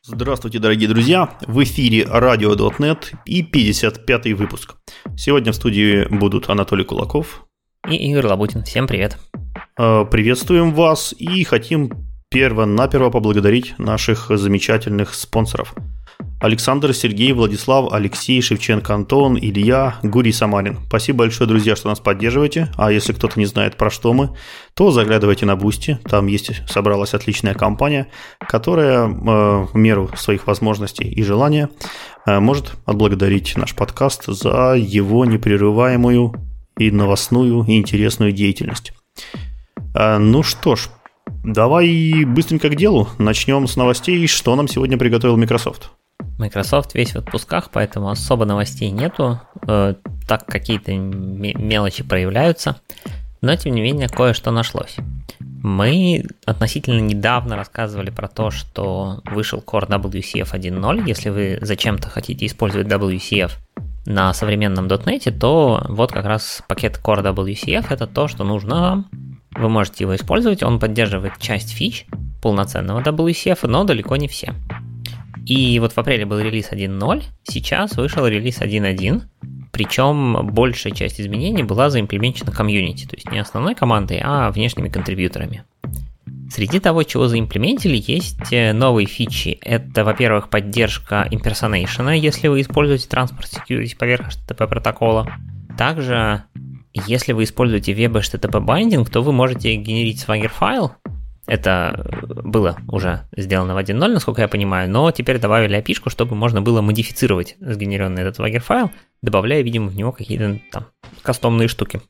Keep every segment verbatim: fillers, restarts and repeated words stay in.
Здравствуйте, дорогие друзья! В эфире радио точка нет и пятьдесят пятый выпуск. Сегодня в студии будут Анатолий Кулаков и Игорь Лабутин. Всем привет! Приветствуем вас и хотим перво-наперво поблагодарить наших замечательных спонсоров. Александр, Сергей, Владислав, Алексей, Шевченко, Антон, Илья, Гурий Самарин. Спасибо большое, друзья, что нас поддерживаете. А если кто-то не знает, про что мы, то заглядывайте на Boosty. Там есть, собралась отличная компания, которая э, в меру своих возможностей и желания э, может отблагодарить наш подкаст за его непрерываемую и новостную, и интересную деятельность. Э, ну что ж, давай быстренько к делу. Начнем с новостей. Что нам сегодня приготовил Microsoft? Microsoft весь в отпусках, поэтому особо новостей нету, э, так какие-то м- мелочи проявляются, но тем не менее кое-что нашлось. Мы относительно недавно рассказывали про то, что вышел Core дабл ю си эф один точка ноль. Если вы зачем-то хотите использовать дабл ю си эф на современном .дот нет, то вот как раз пакет Core дабл ю си эф — это то, что нужно вам. Вы можете его использовать, он поддерживает часть фич полноценного дабл ю си эф, но далеко не все. И вот в апреле был релиз один точка ноль, сейчас вышел релиз один точка один, причем большая часть изменений была заимплементирована комьюнити, то есть не основной командой, а внешними контрибьюторами. Среди того, чего заимплементили, есть новые фичи. Это, во-первых, поддержка impersonation, если вы используете Transport Security поверх эйч ти ти пи протокола. Также, если вы используете Web эйч ти ти пи Binding, то вы можете генерить Swagger файл. Это было уже сделано в один точка ноль, насколько я понимаю, но теперь добавили эй пи ай-шку, чтобы можно было модифицировать сгенеренный этот Swagger файл, добавляя, видимо, в него какие-то там кастомные штуки.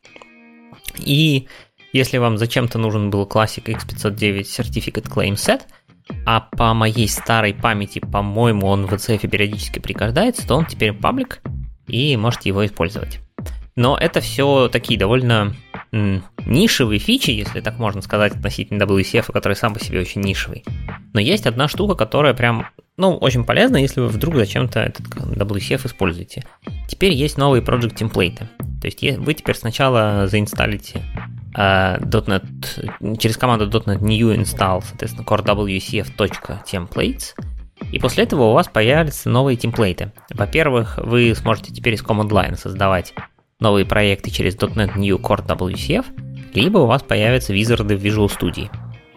И если вам зачем-то нужен был Classic икс пятьсот девять Certificate Claim Set, а по моей старой памяти, по-моему, он в и си эф периодически пригождается, то он теперь паблик, и можете его использовать. Но это все такие довольно м, нишевые фичи, если так можно сказать, относительно дабл ю си эф, который сам по себе очень нишевый. Но есть одна штука, которая прям, ну, очень полезна, если вы вдруг зачем-то этот дабл ю си эф используете. Теперь есть новые project темплейты. То есть вы теперь сначала заинсталите э, .дот нет, через команду .дот нет new install, соответственно, core дабл ю си эф .templates, и после этого у вас появятся новые темплейты. Во-первых, вы сможете теперь из command line создавать новые проекты через .дот нет New Core дабл ю си эф, либо у вас появятся визарды в Visual Studio.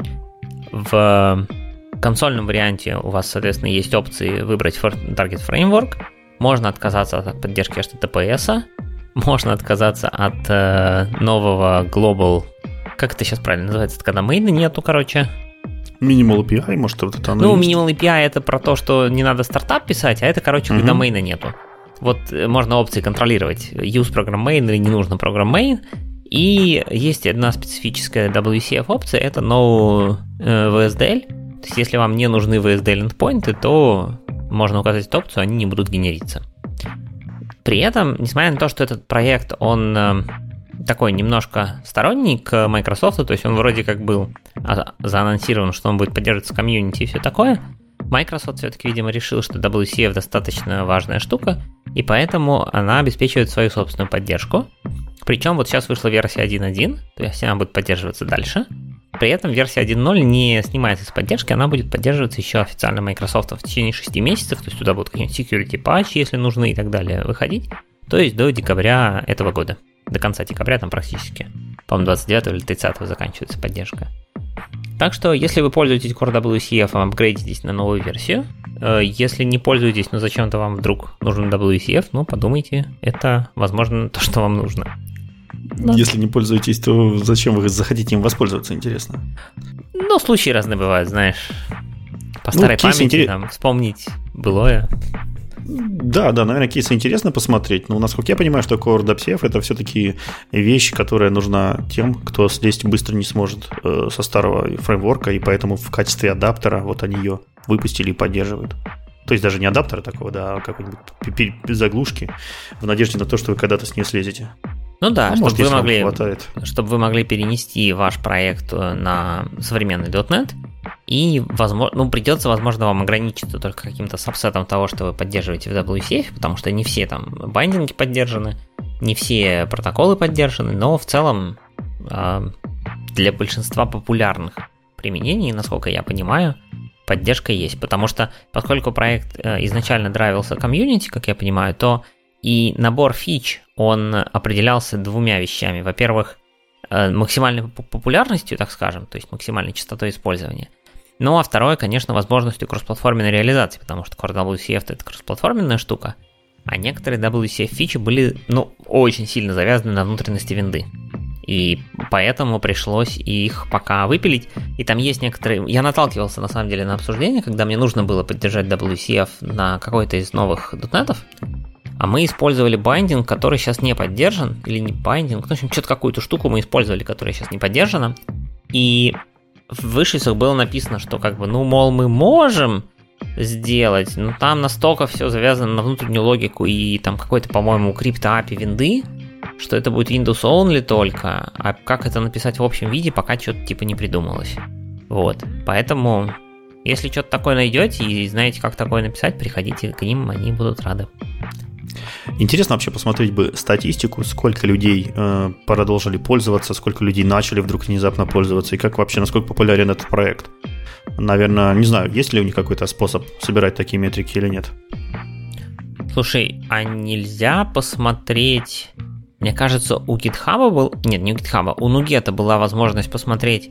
В консольном варианте у вас, соответственно, есть опции выбрать Target Framework, можно отказаться от поддержки эйч ти ти пи эс, можно отказаться от э, нового Global, как это сейчас правильно называется, это когда мейна нету, короче. Minimal эй пи ай, может, вот это оно Ну, есть? Minimal эй пи ай это про то, что не надо стартап писать, а это, короче, когда мейна uh-huh. нету. Вот можно опции контролировать use program main или не нужно program main. И есть одна специфическая дабл ю си эф опция, это no ви эс ди эл. То есть если вам не нужны ви эс ди эл endpoints, то можно указать эту опцию, они не будут генериться. При этом, несмотря на то, что этот проект, он такой немножко сторонний к Microsoft, то есть он вроде как был заанонсирован, что он будет поддерживаться комьюнити и все такое, Microsoft все-таки, видимо, решил, что дабл ю си эф достаточно важная штука, и поэтому она обеспечивает свою собственную поддержку. Причем вот сейчас вышла версия один точка один, то есть она будет поддерживаться дальше. При этом версия один точка ноль не снимается с поддержки, она будет поддерживаться еще официально Microsoft в течение шести месяцев, то есть туда будут какие-нибудь security патчи, если нужны и так далее, выходить, то есть до декабря этого года. До конца декабря там практически, по-моему, двадцать девятого или тридцатого заканчивается поддержка. Так что, если вы пользуетесь Core дабл ю си эф, апгрейдитесь на новую версию. Если не пользуетесь, но зачем-то вам вдруг нужен дабл ю си эф, ну, подумайте, это, возможно, то, что вам нужно. Но... Если не пользуетесь, то зачем вы захотите им воспользоваться, интересно? Ну, случаи разные бывают, знаешь. По старой ну, памяти, интерес... там, вспомнить былое. Да, да, наверное, кейсы интересно посмотреть, но насколько я понимаю, что Core дабл ю си эф это все-таки вещь, которая нужна тем, кто слезть быстро не сможет э, со старого фреймворка, и поэтому в качестве адаптера вот они ее выпустили и поддерживают. То есть даже не адаптера такого, да, а какой-нибудь заглушки в надежде на то, что вы когда-то с нее слезете. Ну да, ну, чтобы, может, вы могли, хватает. чтобы вы могли перенести ваш проект на современный .дот нет, и, возможно, ну, придется, возможно, вам ограничиться только каким-то сабсетом того, что вы поддерживаете в дабл ю си эф, потому что не все там байдинги поддержаны, не все протоколы поддержаны, но в целом для большинства популярных применений, насколько я понимаю, поддержка есть, потому что поскольку проект изначально драйвился комьюнити, как я понимаю, то и набор фич, он определялся двумя вещами. Во-первых, максимальной популярностью, так скажем, то есть максимальной частотой использования. Ну, а второе, конечно, возможностью кроссплатформенной реализации, потому что Core дабл ю си эф это кроссплатформенная штука, а некоторые дабл ю си эф фичи были, ну, очень сильно завязаны на внутренности винды. И поэтому пришлось их пока выпилить. И там есть некоторые... Я наталкивался, на самом деле, на обсуждение, когда мне нужно было поддержать дабл ю си эф на какой-то из новых дотнетов, а мы использовали байдинг, который сейчас не поддержан, или не байдинг, в общем, что-то какую-то штуку мы использовали, которая сейчас не поддержана. И в вышицах было написано, что как бы, ну, мол, мы можем сделать, но там настолько все завязано на внутреннюю логику и там какой-то, по-моему, крипто-эй пи ай винды, что это будет Windows only только, а как это написать в общем виде, пока что-то типа не придумалось. Вот, поэтому, если что-то такое найдете и знаете, как такое написать, приходите к ним, они будут рады. Интересно вообще посмотреть бы статистику, сколько людей э, продолжили пользоваться, сколько людей начали вдруг внезапно пользоваться, и как вообще, насколько популярен этот проект. Наверное, не знаю, есть ли у них какой-то способ собирать такие метрики или нет. Слушай, а нельзя посмотреть... Мне кажется, у GitHub был... Нет, не у GitHub, у Nuget была возможность посмотреть,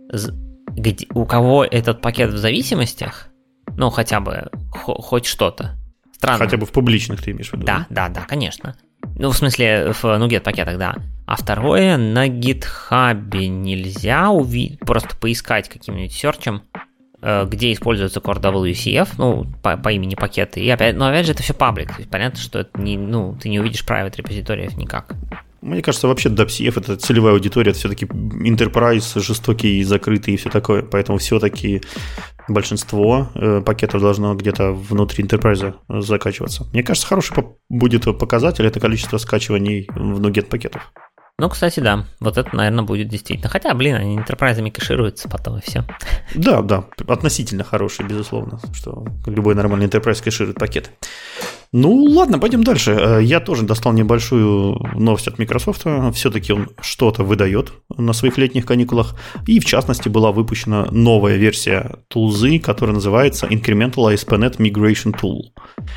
где... у кого этот пакет в зависимостях, ну, хотя бы хоть что-то. Странно. Хотя бы в публичных ты имеешь в виду? Да, да, да, конечно. Ну, в смысле, в Nuget пакетах, да. А второе, на GitHub нельзя увидеть, просто поискать каким-нибудь серчем, где используется Core дабл ю си эф, ну, по, по имени пакеты. И опять, но опять же, это все паблик. То есть понятно, что это не, ну, ты не увидишь private репозиториев никак. Мне кажется, вообще даб си эф это целевая аудитория, это все-таки enterprise, жестокий, закрытый и все такое. Поэтому все-таки большинство э, пакетов должно где-то внутри enterprise закачиваться. Мне кажется, хороший будет показатель это количество скачиваний в Nuget пакетов. Ну, кстати, да, вот это, наверное, будет действительно. Хотя, блин, они энтерпрайзами кэшируются потом и все. Да, да, относительно хороший, безусловно, что любой нормальный enterprise кэширует пакеты. Ну, ладно, пойдем дальше. Я тоже достал небольшую новость от Microsoft. Все-таки он что-то выдает на своих летних каникулах. И, в частности, была выпущена новая версия тулзы, которая называется Incremental эй эс пи точка нет Migration Tool.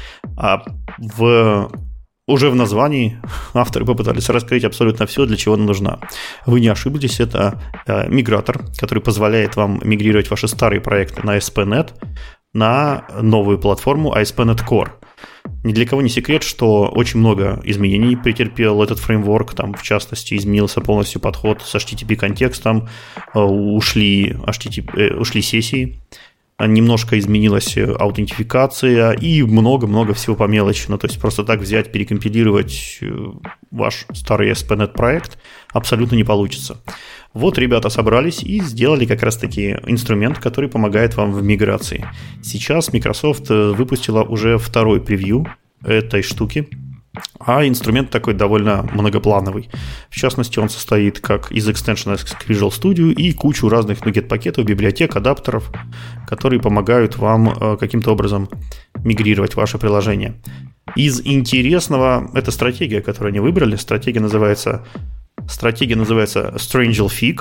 А в... Уже в названии авторы попытались раскрыть абсолютно все, для чего она нужна. Вы не ошиблись, это э, мигратор, который позволяет вам мигрировать ваши старые проекты на эй эс пи точка нет на новую платформу эй эс пи точка нет Core. Ни для кого не секрет, что очень много изменений претерпел этот фреймворк. Там, в частности, изменился полностью подход с эйч ти ти пи-контекстом, э, ушли, эйч ти ти пи, э, ушли сессии. Немножко изменилась аутентификация и много-много всего по мелочи. Ну, то есть просто так взять, перекомпилировать ваш старый эй эс пи точка нет проект абсолютно не получится. Вот ребята собрались и сделали как раз-таки инструмент, который помогает вам в миграции. Сейчас Microsoft выпустила уже второй превью этой штуки. А инструмент такой довольно многоплановый. В частности, он состоит как из экстеншена Visual Studio и кучу разных Nuget-пакетов, библиотек, адаптеров, которые помогают вам каким-то образом мигрировать ваше приложение. Из интересного, это стратегия, которую они выбрали. Стратегия называется, стратегия называется Strangelfig.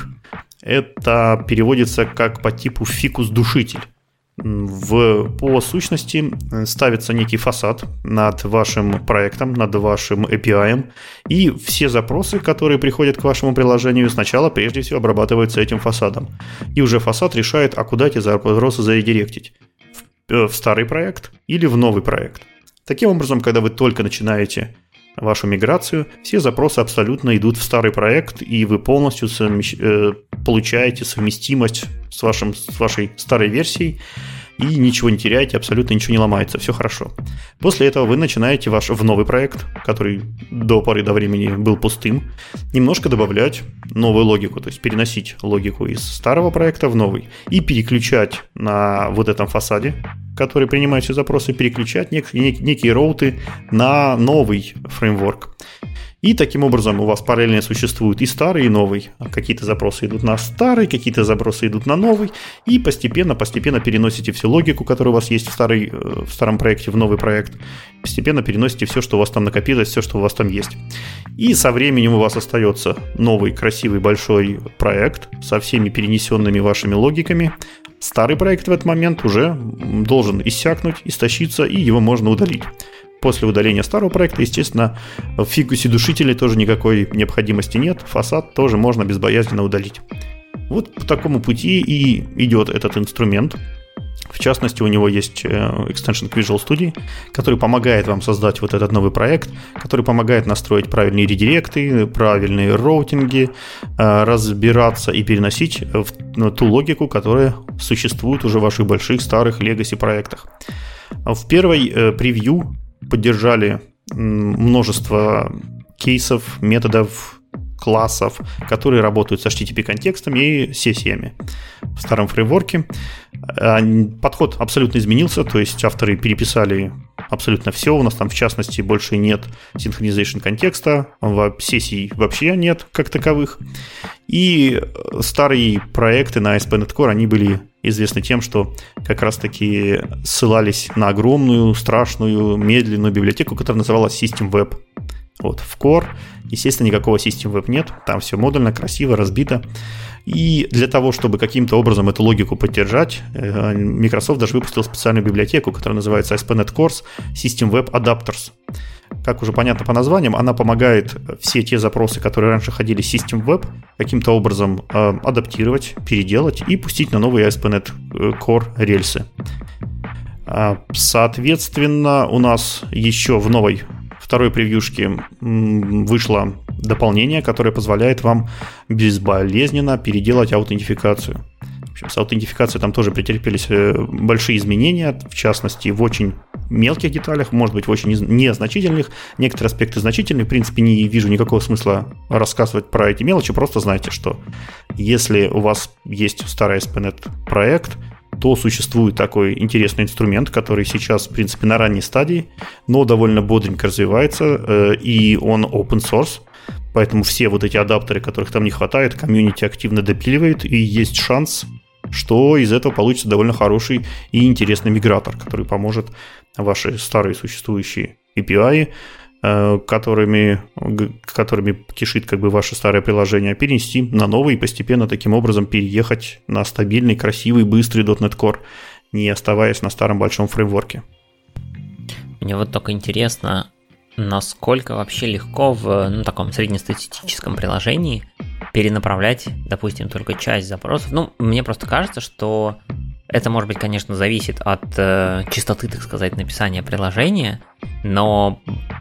Это переводится как по типу фикус-душитель. В, по сущности ставится некий фасад над вашим проектом, над вашим эй пи ай, и все запросы, которые приходят к вашему приложению, сначала прежде всего обрабатываются этим фасадом. И уже фасад решает, а куда эти запросы заредиректить. В, в старый проект или в новый проект. Таким образом, когда вы только начинаете вашу миграцию, все запросы абсолютно идут в старый проект, и вы полностью совмещ... э, получаете совместимость с, вашим, с вашей старой версией, и ничего не теряете, абсолютно ничего не ломается, все хорошо. После этого вы начинаете ваш в новый проект, который до поры до времени был пустым, немножко добавлять новую логику, то есть переносить логику из старого проекта в новый, и переключать на вот этом фасаде, который принимает все запросы, переключать нек- нек- некие роуты на новый фреймворк. И таким образом у вас параллельно существует и старый, и новый. Какие-то запросы идут на старый, какие-то запросы идут на новый. И постепенно-постепенно переносите всю логику, которая у вас есть в, старый, в старом проекте, в новый проект. Постепенно переносите все, что у вас там накопилось, все, что у вас там есть. И со временем у вас остается новый, красивый, большой проект со всеми перенесенными вашими логиками. Старый проект в этот момент уже должен иссякнуть, истощиться, и его можно удалить. После удаления старого проекта, естественно, в фикусе-душителе тоже никакой необходимости нет, фасад тоже можно безбоязненно удалить. Вот по такому пути и идет этот инструмент. В частности, у него есть экстеншн к Visual Studio, который помогает вам создать вот этот новый проект, который помогает настроить правильные редиректы, правильные роутинги, разбираться и переносить в ту логику, которая существует уже в ваших больших старых legacy проектах. В первой превью поддержали множество кейсов, методов, классов, которые работают с эйч ти ти пи-контекстами и сессиями. В старом фреймворке подход абсолютно изменился, то есть авторы переписали абсолютно все. У нас там, в частности, больше нет синхронизation контекста, сессий вообще нет как таковых. И старые проекты на эй эс пи точка нет Core, они были известны тем, что как раз-таки ссылались на огромную, страшную, медленную библиотеку, которая называлась System Web. Вот, в Core, естественно, никакого System Web нет, там все модульно, красиво, разбито. И для того, чтобы каким-то образом эту логику поддержать, Microsoft даже выпустил специальную библиотеку, которая называется эй эс пи точка нет Core System Web Adapters. Как уже понятно по названиям, она помогает все те запросы, которые раньше ходили в System Web, каким-то образом э, адаптировать, переделать и пустить на новые эй эс пи точка нет Core рельсы. Соответственно, у нас еще в новой второй превьюшке вышло дополнение, которое позволяет вам безболезненно переделать аутентификацию. В общем, с аутентификацией там тоже претерпелись большие изменения, в частности, в очень мелких деталях, может быть, в очень незначительных. Некоторые аспекты значительные. В принципе, не вижу никакого смысла рассказывать про эти мелочи. Просто знайте, что если у вас есть старый эй эс пи точка нет проект, то существует такой интересный инструмент, который сейчас, в принципе, на ранней стадии, но довольно бодренько развивается, и он open source. Поэтому все вот эти адаптеры, которых там не хватает, комьюнити активно допиливает, и есть шанс, что из этого получится довольно хороший и интересный мигратор, который поможет ваши старые существующие эй пи ай, которыми, которыми кишит как бы ваше старое приложение, перенести на новый и постепенно таким образом переехать на стабильный, красивый, быстрый .дот нет Core, не оставаясь на старом большом фреймворке. Мне вот только интересно, насколько вообще легко в ну, таком среднестатистическом приложении перенаправлять, допустим, только часть запросов. Ну, мне просто кажется, что это, может быть, конечно, зависит от э, частоты, так сказать, написания приложения, но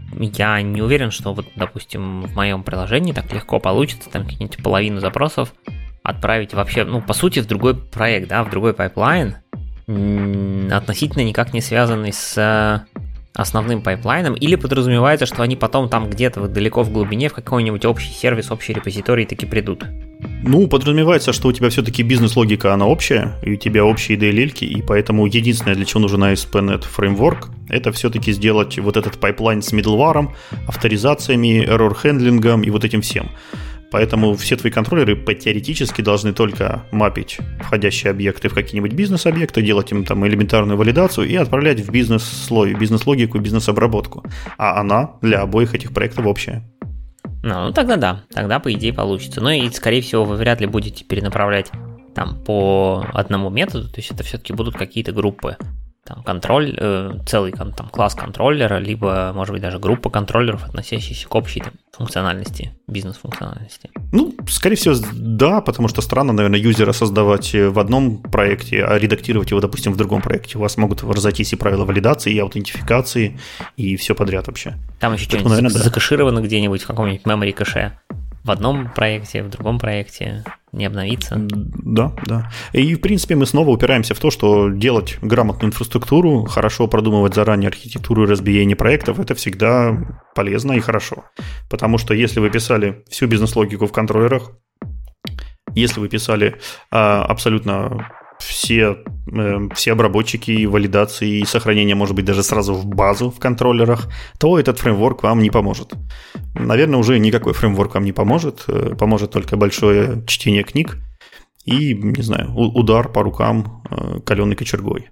я не уверен, что, вот, допустим, в моем приложении так легко получится там какие-нибудь половину запросов отправить вообще, ну, по сути, в другой проект, да, в другой пайплайн, относительно никак не связанный с основным пайплайном, или подразумевается, что они потом там где-то вот далеко в глубине в какой-нибудь общий сервис, общий репозиторий таки придут. Ну, подразумевается, что у тебя все-таки бизнес-логика, она общая, и у тебя общие ди эл эль-ки, и поэтому единственное, для чего нужен эй эс пи точка нет фреймворк, это все-таки сделать вот этот пайплайн с middleware, авторизациями, error-хендлингом и вот этим всем. Поэтому все твои контроллеры теоретически должны только мапить входящие объекты в какие-нибудь бизнес-объекты, делать им там элементарную валидацию и отправлять в бизнес-слой, бизнес-логику, бизнес-обработку. А она для обоих этих проектов общая. Ну, ну, тогда да, тогда по идее получится. Ну и, скорее всего, вы вряд ли будете перенаправлять там по одному методу, то есть это все-таки будут какие-то группы. Там контроль, э, целый там, класс контроллера, либо, может быть, даже группа контроллеров, относящихся к общей там, функциональности, бизнес-функциональности. Ну, скорее всего, да, потому что странно, наверное, юзера создавать в одном проекте, а редактировать его, допустим, в другом проекте. У вас могут разойтись и правила валидации, и аутентификации, и все подряд вообще. Там еще что-нибудь наверное, да. закэшировано где-нибудь в каком-нибудь memory кэше. В одном проекте, в другом проекте не обновиться. Да, да. И, в принципе, мы снова упираемся в то, что делать грамотную инфраструктуру, хорошо продумывать заранее архитектуру и разбиение проектов – это всегда полезно и хорошо. Потому что если вы писали всю бизнес-логику в контроллерах, если вы писали а, абсолютно все, э, все обработчики, валидации и сохранения, может быть, даже сразу в базу в контроллерах, то этот фреймворк вам не поможет. Наверное, уже никакой фреймворк вам не поможет. Поможет только большое чтение книг и, не знаю, удар по рукам каленой кочергой.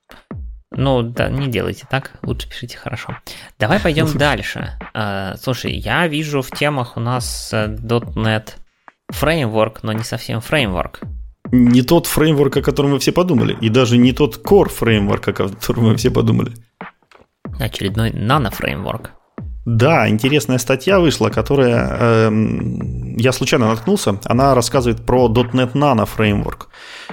Ну, да, не делайте так, лучше пишите хорошо. Давай пойдем дальше. Слушай, я вижу в темах у нас .дот нет фреймворк, но не совсем фреймворк. не тот фреймворк, о котором мы все подумали, и даже не тот core фреймворк, о котором мы все подумали. Очередной нано-фреймворк. Да, интересная статья вышла, которая, э, я случайно наткнулся, она рассказывает про .дот нет Nano фреймворк.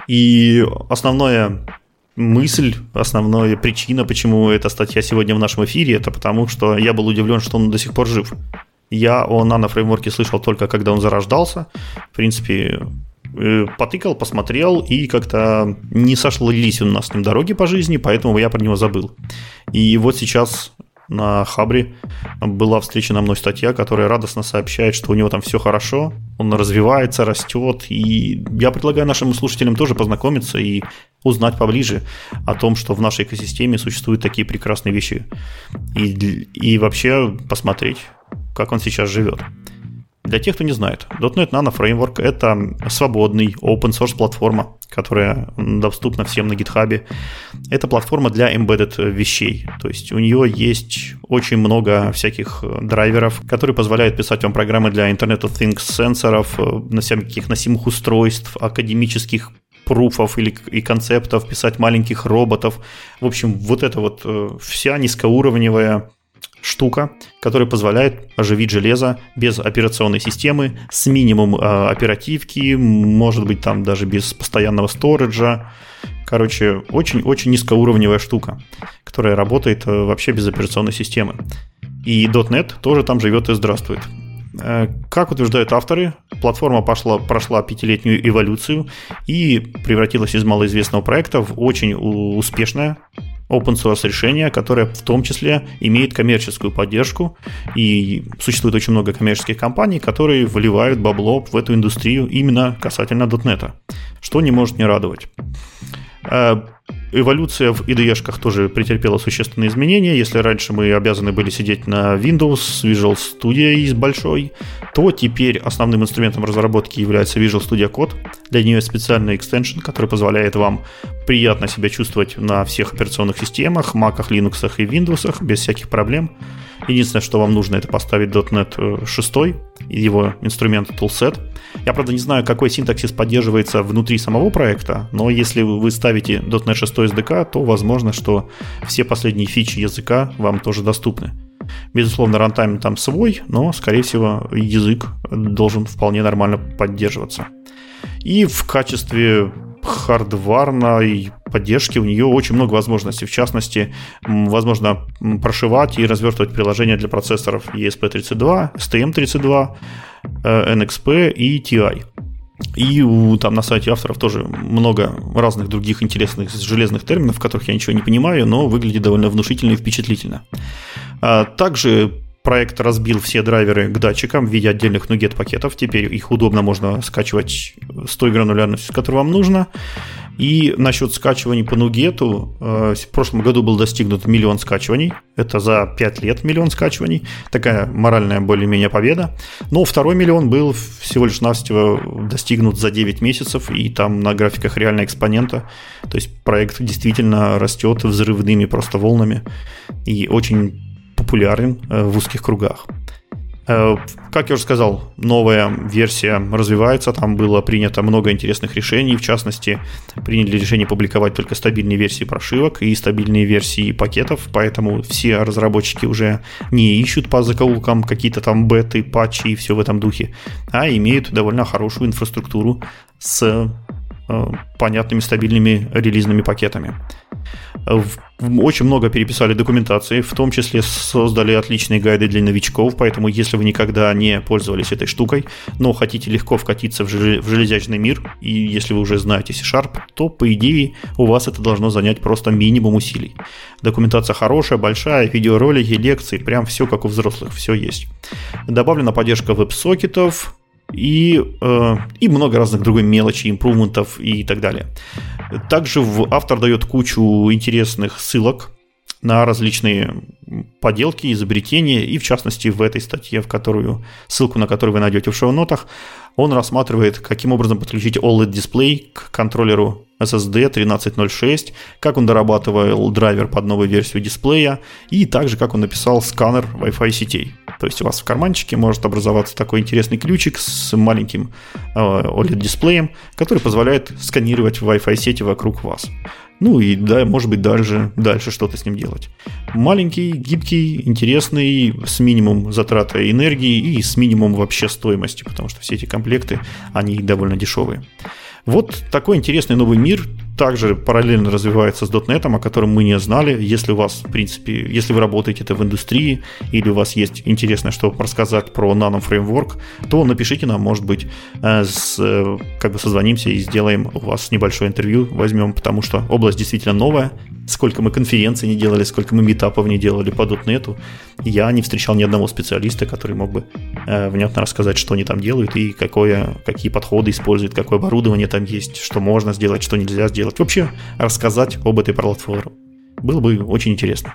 И основная мысль, основная причина, почему эта статья сегодня в нашем эфире, это потому, что я был удивлен, что он до сих пор жив. Я о нано-фреймворке слышал только когда он зарождался. В принципе, потыкал, посмотрел, и как-то не сошлись у нас с ним дороги по жизни, поэтому я про него забыл. И вот сейчас на Хабре была встречена мной статья, которая радостно сообщает, что у него там все хорошо, он развивается, растет, и я предлагаю нашим слушателям тоже познакомиться и узнать поближе о том, что в нашей экосистеме существуют такие прекрасные вещи, и, и вообще посмотреть, как он сейчас живет. Для тех, кто не знает, .дот нет Nano Framework – это свободный open-source платформа, которая доступна всем на GitHub. Это платформа для embedded вещей, то есть у нее есть очень много всяких драйверов, которые позволяют писать вам программы для Internet of Things, сенсоров, на всяких носимых устройств, академических пруфов или и концептов, писать маленьких роботов. В общем, вот это вот вся низкоуровневая штука, которая позволяет оживить железо без операционной системы, с минимум э, оперативки, может быть, там даже без постоянного сториджа. Короче, очень-очень низкоуровневая штука, которая работает э, вообще без операционной системы. И .дот нет тоже там живет и здравствует. Э, как утверждают авторы, платформа пошла, прошла пятилетнюю эволюцию и превратилась из малоизвестного проекта в очень успешное open source решение, которое в том числе имеет коммерческую поддержку, и существует очень много коммерческих компаний, которые вливают бабло в эту индустрию именно касательно .дот нет, что не может не радовать. Эволюция в ай ди и-шках тоже претерпела существенные изменения. Если раньше мы обязаны были сидеть на Windows с Visual Studio из большой, то теперь основным инструментом разработки является Visual Studio Code. Для нее специальный экстеншн, который позволяет вам приятно себя чувствовать на всех операционных системах, Mac'ах, Linux'ах и Windows'ах без всяких проблем. Единственное, что вам нужно, это поставить .дот нет шесть, его инструмент Toolset. Я, правда, не знаю, какой синтаксис поддерживается внутри самого проекта, но если вы ставите .дот нет шесть эс ди кей, то возможно, что все последние фичи языка вам тоже доступны. Безусловно, рантайм там свой, но, скорее всего, язык должен вполне нормально поддерживаться. И в качестве хардварной поддержки у нее очень много возможностей. В частности, возможно прошивать и развертывать приложения для процессоров и эс пи тридцать два, эс ти эм тридцать два, эн экс пи и ти ай. И у, там на сайте авторов тоже много разных других интересных железных терминов, в которых я ничего не понимаю, но выглядит довольно внушительно и впечатлительно. А также проект разбил все драйверы к датчикам в виде отдельных нугет-пакетов. Теперь их удобно можно скачивать с той гранулярностью, с которой вам нужно. И насчет скачиваний по нугету, в прошлом году был достигнут миллион скачиваний. Это за пять лет миллион скачиваний. Такая моральная более-менее победа. Но второй миллион был всего лишь навсего достигнут за девять месяцев. И там на графиках реально экспонента. То есть проект действительно растет взрывными просто волнами. И очень популярен в узких кругах. Как я уже сказал, новая версия развивается, там было принято много интересных решений, в частности, приняли решение публиковать только стабильные версии прошивок и стабильные версии пакетов, поэтому все разработчики уже не ищут по закоулкам какие-то там беты, патчи и все в этом духе, а имеют довольно хорошую инфраструктуру с понятными стабильными релизными пакетами. Очень много переписали документации, в том числе создали отличные гайды для новичков, поэтому если вы никогда не пользовались этой штукой, но хотите легко вкатиться в железячный мир, и если вы уже знаете C-Sharp, то, по идее, у вас это должно занять просто минимум усилий. Документация хорошая, большая, видеоролики, лекции, прям все как у взрослых, все есть. Добавлена поддержка веб-сокетов, И, э, и много разных другой мелочи, импрувментов и так далее. Также автор дает кучу интересных ссылок на различные поделки, изобретения, и в частности в этой статье, в которую, ссылку на которую вы найдете в шоу-нотах, Он рассматривает, каким образом подключить о лед-дисплей к контроллеру эс эс ди тринадцать ноль шесть, как он дорабатывал драйвер под новую версию дисплея и также как он написал сканер Wi-Fi сетей. То есть у вас в карманчике может образоваться такой интересный ключик с маленьким о лед-дисплеем, который позволяет сканировать Wi-Fi сети вокруг вас. Ну и да, может быть дальше, дальше что-то с ним делать. Маленький, гибкий, интересный, с минимум затраты энергии и с минимумом вообще стоимости, потому что все эти комплекты, они довольно дешевые. Вот такой интересный новый мир также параллельно развивается с .дот нет, о котором мы не знали. Если у вас, в принципе, если вы работаете это в индустрии или у вас есть интересное, что рассказать про Nano Framework, то напишите нам, может быть, с, как бы созвонимся и сделаем у вас небольшое интервью, возьмем, потому что область действительно новая. Сколько мы конференций не делали, сколько мы митапов не делали по .дот нет, я не встречал ни одного специалиста, который мог бы э, внятно рассказать, что они там делают и какое, какие подходы используют, какое оборудование там есть, что можно сделать, что нельзя сделать. Вообще рассказать об этой платформе было бы очень интересно.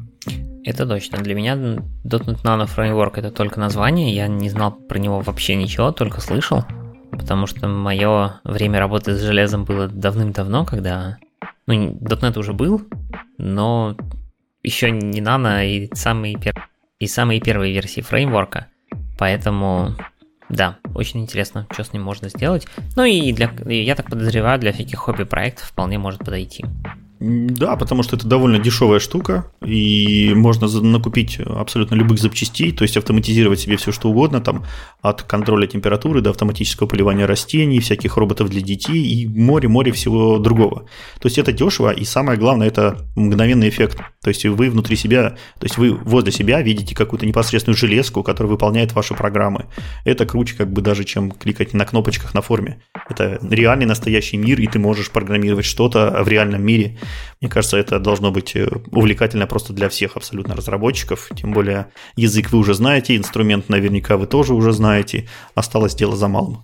Это точно. Для меня .дот нет Nano Framework — это только название, я не знал про него вообще ничего, только слышал, потому что мое время работы с железом было давным-давно, когда... Ну, .дот нет уже был, но еще не Nano и самые, пер... и самые первые версии фреймворка. Поэтому, да, очень интересно, что с ним можно сделать. Ну и для, я так подозреваю, для всяких хобби-проектов вполне может подойти. Да, потому что это довольно дешевая штука, и можно накупить абсолютно любых запчастей, то есть автоматизировать себе все что угодно, там, от контроля температуры до автоматического поливания растений, всяких роботов для детей и море-море всего другого. То есть это дешево, и самое главное, это мгновенный эффект. То есть вы внутри себя, то есть вы возле себя видите какую-то непосредственную железку, которая выполняет ваши программы. Это круче как бы даже, чем кликать на кнопочках на форме. Это реальный настоящий мир, и ты можешь программировать что-то в реальном мире. Мне кажется, это должно быть увлекательно просто для всех абсолютно разработчиков. Тем более язык вы уже знаете, инструмент наверняка вы тоже уже знаете. Осталось дело за малым.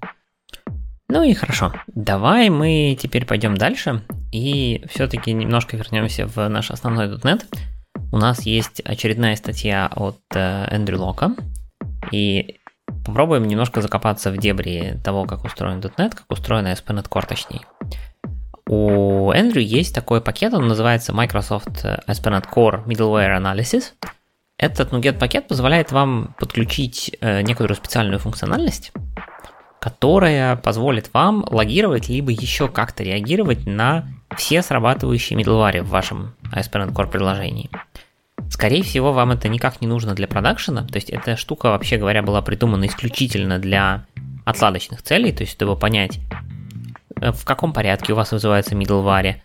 Ну и хорошо. Давай мы теперь пойдем дальше и все-таки немножко вернемся в наш основной .дот нет. У нас есть очередная статья от Эндрю Лока. И попробуем немножко закопаться в дебри того, как устроен .дот нет, как устроен эй эс пи точка нет Core точнее. У Эндрю есть такой пакет, он называется Microsoft эй эс пи точка нет Core Middleware Analysis. Этот NuGet-пакет позволяет вам подключить э, некоторую специальную функциональность, которая позволит вам логировать либо еще как-то реагировать на все срабатывающие middleware в вашем эй эс пи точка нет Core приложении. Скорее всего, вам это никак не нужно для продакшена, то есть эта штука, вообще говоря, была придумана исключительно для отладочных целей, то есть чтобы понять, в каком порядке у вас вызывается middleware,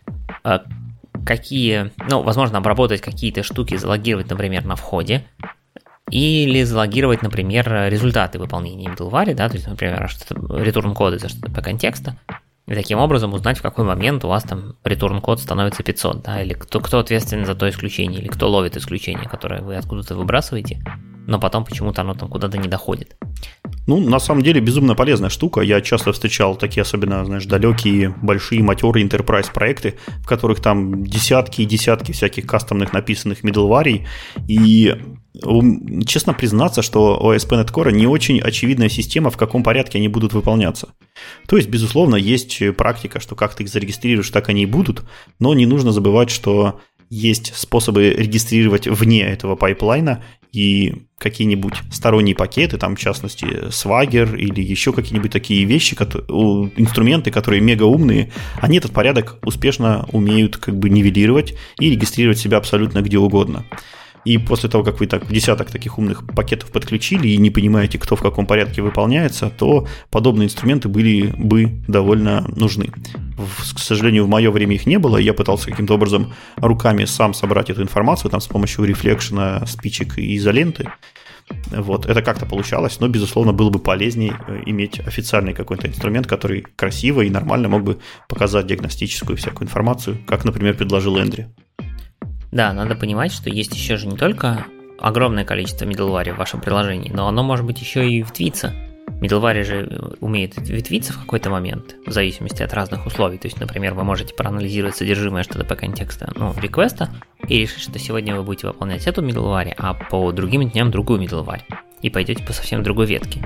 какие, ну, возможно, обработать какие-то штуки, залогировать, например, на входе, или залогировать, например, результаты выполнения middleware, да, то есть, например, return-коды за что-то по контексту, и таким образом узнать, в какой момент у вас там return-код становится пятьсот, да, или кто, кто ответственен за то исключение, или кто ловит исключение, которое вы откуда-то выбрасываете, но потом почему-то оно там куда-то не доходит. Ну, на самом деле, безумно полезная штука. Я часто встречал такие особенно, знаешь, далекие, большие, матерые enterprise проекты, в которых там десятки и десятки всяких кастомных написанных middleware. И честно признаться, что у эй эс пи точка нет Core не очень очевидная система, в каком порядке они будут выполняться. То есть, безусловно, есть практика, что как ты их зарегистрируешь, так они и будут, но не нужно забывать, что есть способы регистрировать вне этого пайплайна и какие-нибудь сторонние пакеты, там, в частности, Swagger или еще какие-нибудь такие вещи, инструменты, которые мега умные, они этот порядок успешно умеют как бы нивелировать и регистрировать себя абсолютно где угодно. И после того, как вы так десяток таких умных пакетов подключили и не понимаете, кто в каком порядке выполняется, то подобные инструменты были бы довольно нужны. К сожалению, в мое время их не было, и я пытался каким-то образом руками сам собрать эту информацию там, с помощью рефлекшена, спичек и изоленты. Вот, это как-то получалось, но, безусловно, было бы полезнее иметь официальный какой-то инструмент, который красиво и нормально мог бы показать диагностическую всякую информацию, как, например, предложил Эндрю. Да, надо понимать, что есть еще же не только огромное количество middleware в вашем приложении, но оно может быть еще и ветвиться. Middleware же умеет ветвиться в какой-то момент, в зависимости от разных условий. То есть, например, вы можете проанализировать содержимое эйч ти ти пи контекста, ну, реквеста, и решить, что сегодня вы будете выполнять эту middleware, а по другим дням другую middleware, и пойдете по совсем другой ветке.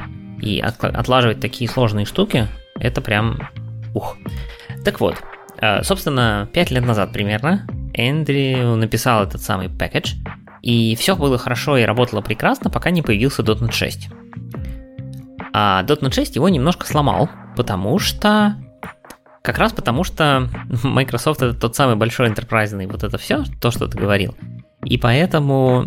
И от, отлаживать такие сложные штуки, это прям ух. Так вот, собственно, пять лет назад примерно Эндрю написал этот самый package, и все было хорошо и работало прекрасно, пока не появился .дот нет шесть. А .дот нет шесть его немножко сломал, потому что... Как раз потому, что Microsoft это тот самый большой enterprise-ный вот это все, то, что ты говорил. И поэтому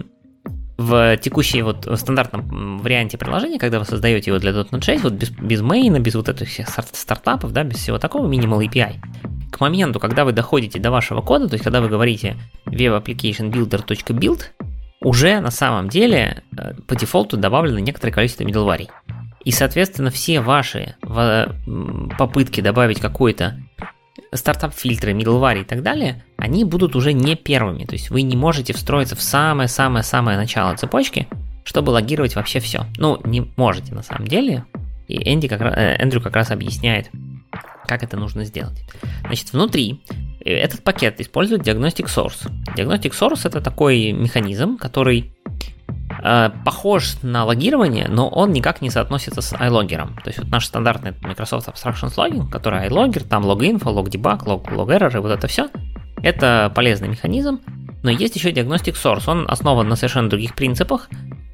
в текущей вот в стандартном варианте приложения, когда вы создаете его для .дот нет шесть, вот без, без мейна, без вот этих всех стартапов, да, без всего такого, minimal эй пи ай, к моменту, когда вы доходите до вашего кода, то есть когда вы говорите web-application-builder.build, уже на самом деле по дефолту добавлено некоторое количество middleware. И, соответственно, все ваши попытки добавить какой-то стартап-фильтры, middleware и так далее, они будут уже не первыми. То есть вы не можете встроиться в самое-самое-самое начало цепочки, чтобы логировать вообще все. Ну, не можете на самом деле. И Энди как раз, Эндрю как раз объясняет, как это нужно сделать. Значит, внутри этот пакет использует Diagnostic Source. Diagnostic Source — это такой механизм, который э, похож на логирование, но он никак не соотносится с iLogger. То есть вот наш стандартный Microsoft Abstractions Logging, который iLogger, там log-info, log-debug, log-error и вот это все, это полезный механизм, но есть еще Diagnostic Source, он основан на совершенно других принципах,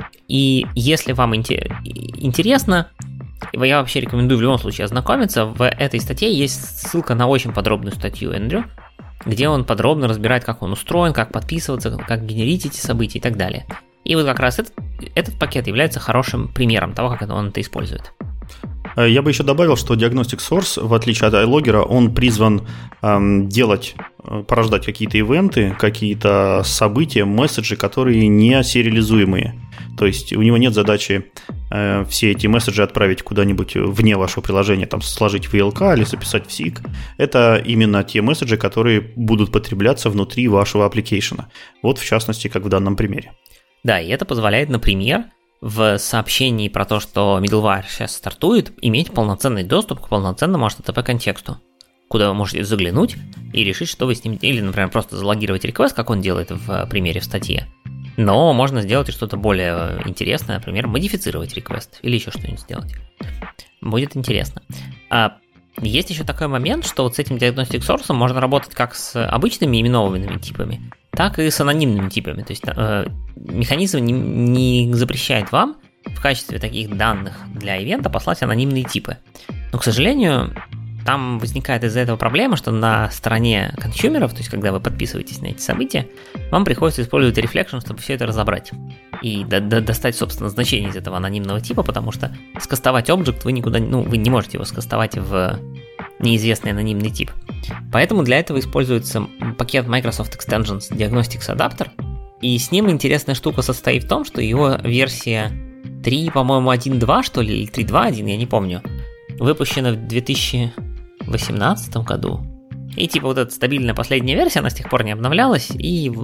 и если вам интересно, я вообще рекомендую в любом случае ознакомиться. В этой статье есть ссылка на очень подробную статью Эндрю, где он подробно разбирает, как он устроен, как подписываться, как генерить эти события и так далее. И вот как раз этот, этот пакет является хорошим примером того, как он это использует. Я бы еще добавил, что Diagnostic Source, в отличие от iLogger, он призван эм, делать, порождать какие-то ивенты, какие-то события, месседжи, которые не сериализуемые. То есть у него нет задачи э, все эти месседжи отправить куда-нибудь вне вашего приложения, там сложить в ви эл кей или записать в сик. Это именно те месседжи, которые будут потребляться внутри вашего аппликейшена. Вот в частности, как в данном примере. Да, и это позволяет, например, в сообщении про то, что middleware сейчас стартует, иметь полноценный доступ к полноценному эйч ти ти пи контексту, куда вы можете заглянуть и решить, что вы с ним... Или, например, просто залогировать реквест, как он делает в примере в статье. Но можно сделать и что-то более интересное, например, модифицировать реквест или еще что-нибудь сделать. Будет интересно. А есть еще такой момент, что вот с этим Diagnostic Source можно работать как с обычными именованными типами, так и с анонимными типами. То есть э, механизм не, не запрещает вам в качестве таких данных для ивента послать анонимные типы. Но, к сожалению, там возникает из-за этого проблема, что на стороне консюмеров, то есть когда вы подписываетесь на эти события, вам приходится использовать Reflection, чтобы все это разобрать и до- до- достать, собственно, значение из этого анонимного типа, потому что скастовать объект вы никуда, ну, вы не можете его скастовать в неизвестный анонимный тип. Поэтому для этого используется пакет Microsoft Extensions Diagnostics Adapter, и с ним интересная штука состоит в том, что его версия три, по-моему, один точка два, что ли, или три точка два точка один, я не помню, выпущена в две тысячи восемнадцатом году. И типа вот эта стабильная последняя версия, она с тех пор не обновлялась, и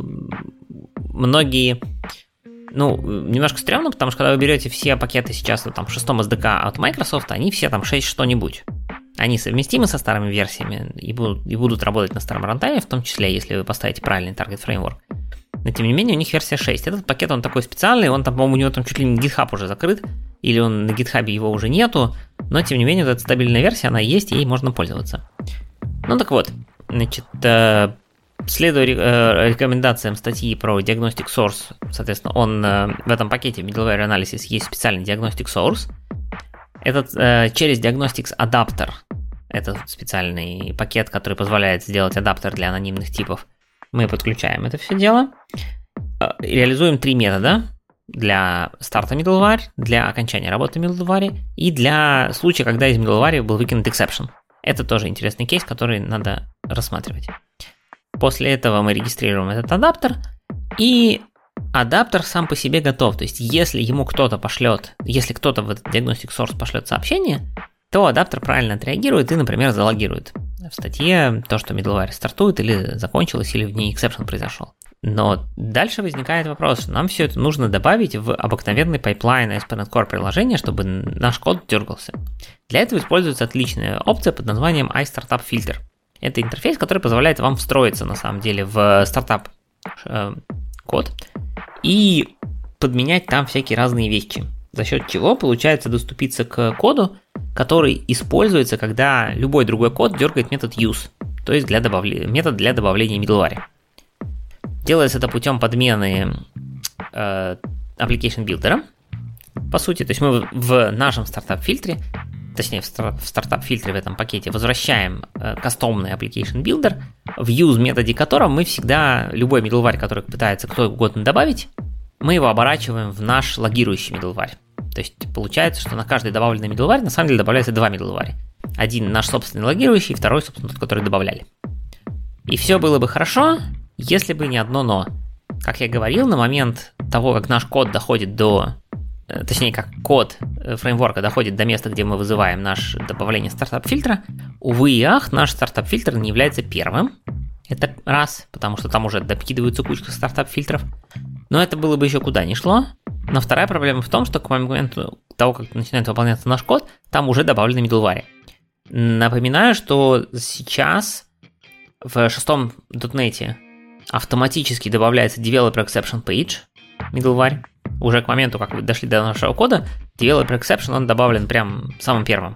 многие... Ну, немножко стрёмно, потому что когда вы берете все пакеты сейчас ну, там, в шестом эс ди кей от Microsoft, они все там шесть что-нибудь. Они совместимы со старыми версиями и будут, и будут работать на старом рантайме, в том числе, если вы поставите правильный таргет фреймворк. Но тем не менее, у них версия шесть. Этот пакет, он такой специальный, он там, по-моему, у него там чуть ли не GitHub уже закрыт, или он на GitHub его уже нету, но тем не менее, вот эта стабильная версия, она есть, и ей можно пользоваться. Ну так вот, значит, следуя рекомендациям статьи про Diagnostic Source, соответственно, он в этом пакете Middleware Analysis есть специальный Diagnostic Source. Этот через Diagnostics Adapter, это специальный пакет, который позволяет сделать адаптер для анонимных типов, мы подключаем это все дело, реализуем три метода для старта middleware, для окончания работы middleware и для случая, когда из middleware был выкинут exception. Это тоже интересный кейс, который надо рассматривать. После этого мы регистрируем этот адаптер, и адаптер сам по себе готов. То есть, если ему кто-то пошлет, если кто-то в этот Diagnostic Source пошлет сообщение, то адаптер правильно отреагирует и, например, залогирует в статье то, что middleware стартует или закончилось, или в ней exception произошел. Но дальше возникает вопрос, что нам все это нужно добавить в обыкновенный пайплайн эс пи точка нет Core приложения, чтобы наш код дергался. Для этого используется отличная опция под названием iStartup Filter. Это интерфейс, который позволяет вам встроиться на самом деле в стартап э, код и подменять там всякие разные вещи. за счет чего получается доступиться к коду, который используется, когда любой другой код дергает метод use, то есть для добавления, метод для добавления middleware. Делается это путем подмены э, application builder, по сути. То есть мы в нашем стартап-фильтре, точнее в стартап-фильтре в этом пакете возвращаем э, кастомный application builder, в use методе которого мы всегда, любой middleware, который пытается кто угодно добавить, мы его оборачиваем в наш логирующий middleware. То есть получается, что на каждый добавленный middleware на самом деле добавляется два middleware. Один наш собственный логирующий, второй, собственно, тот, который добавляли. И все было бы хорошо, если бы не одно но. Как я говорил, на момент того, как наш код доходит до... Точнее, как код фреймворка доходит до места, где мы вызываем наше добавление стартап-фильтра, увы и ах, наш стартап-фильтр не является первым. Это раз, потому что там уже докидываются кучка стартап-фильтров. Но это было бы еще куда ни шло. Но вторая проблема в том, что к моменту того, как начинает выполняться наш код, там уже добавлены middleware. Напоминаю, что сейчас в шестом .NET автоматически добавляется Developer Exception Page, middleware. Уже к моменту, как вы дошли до нашего кода, Developer Exception, он добавлен прям самым первым.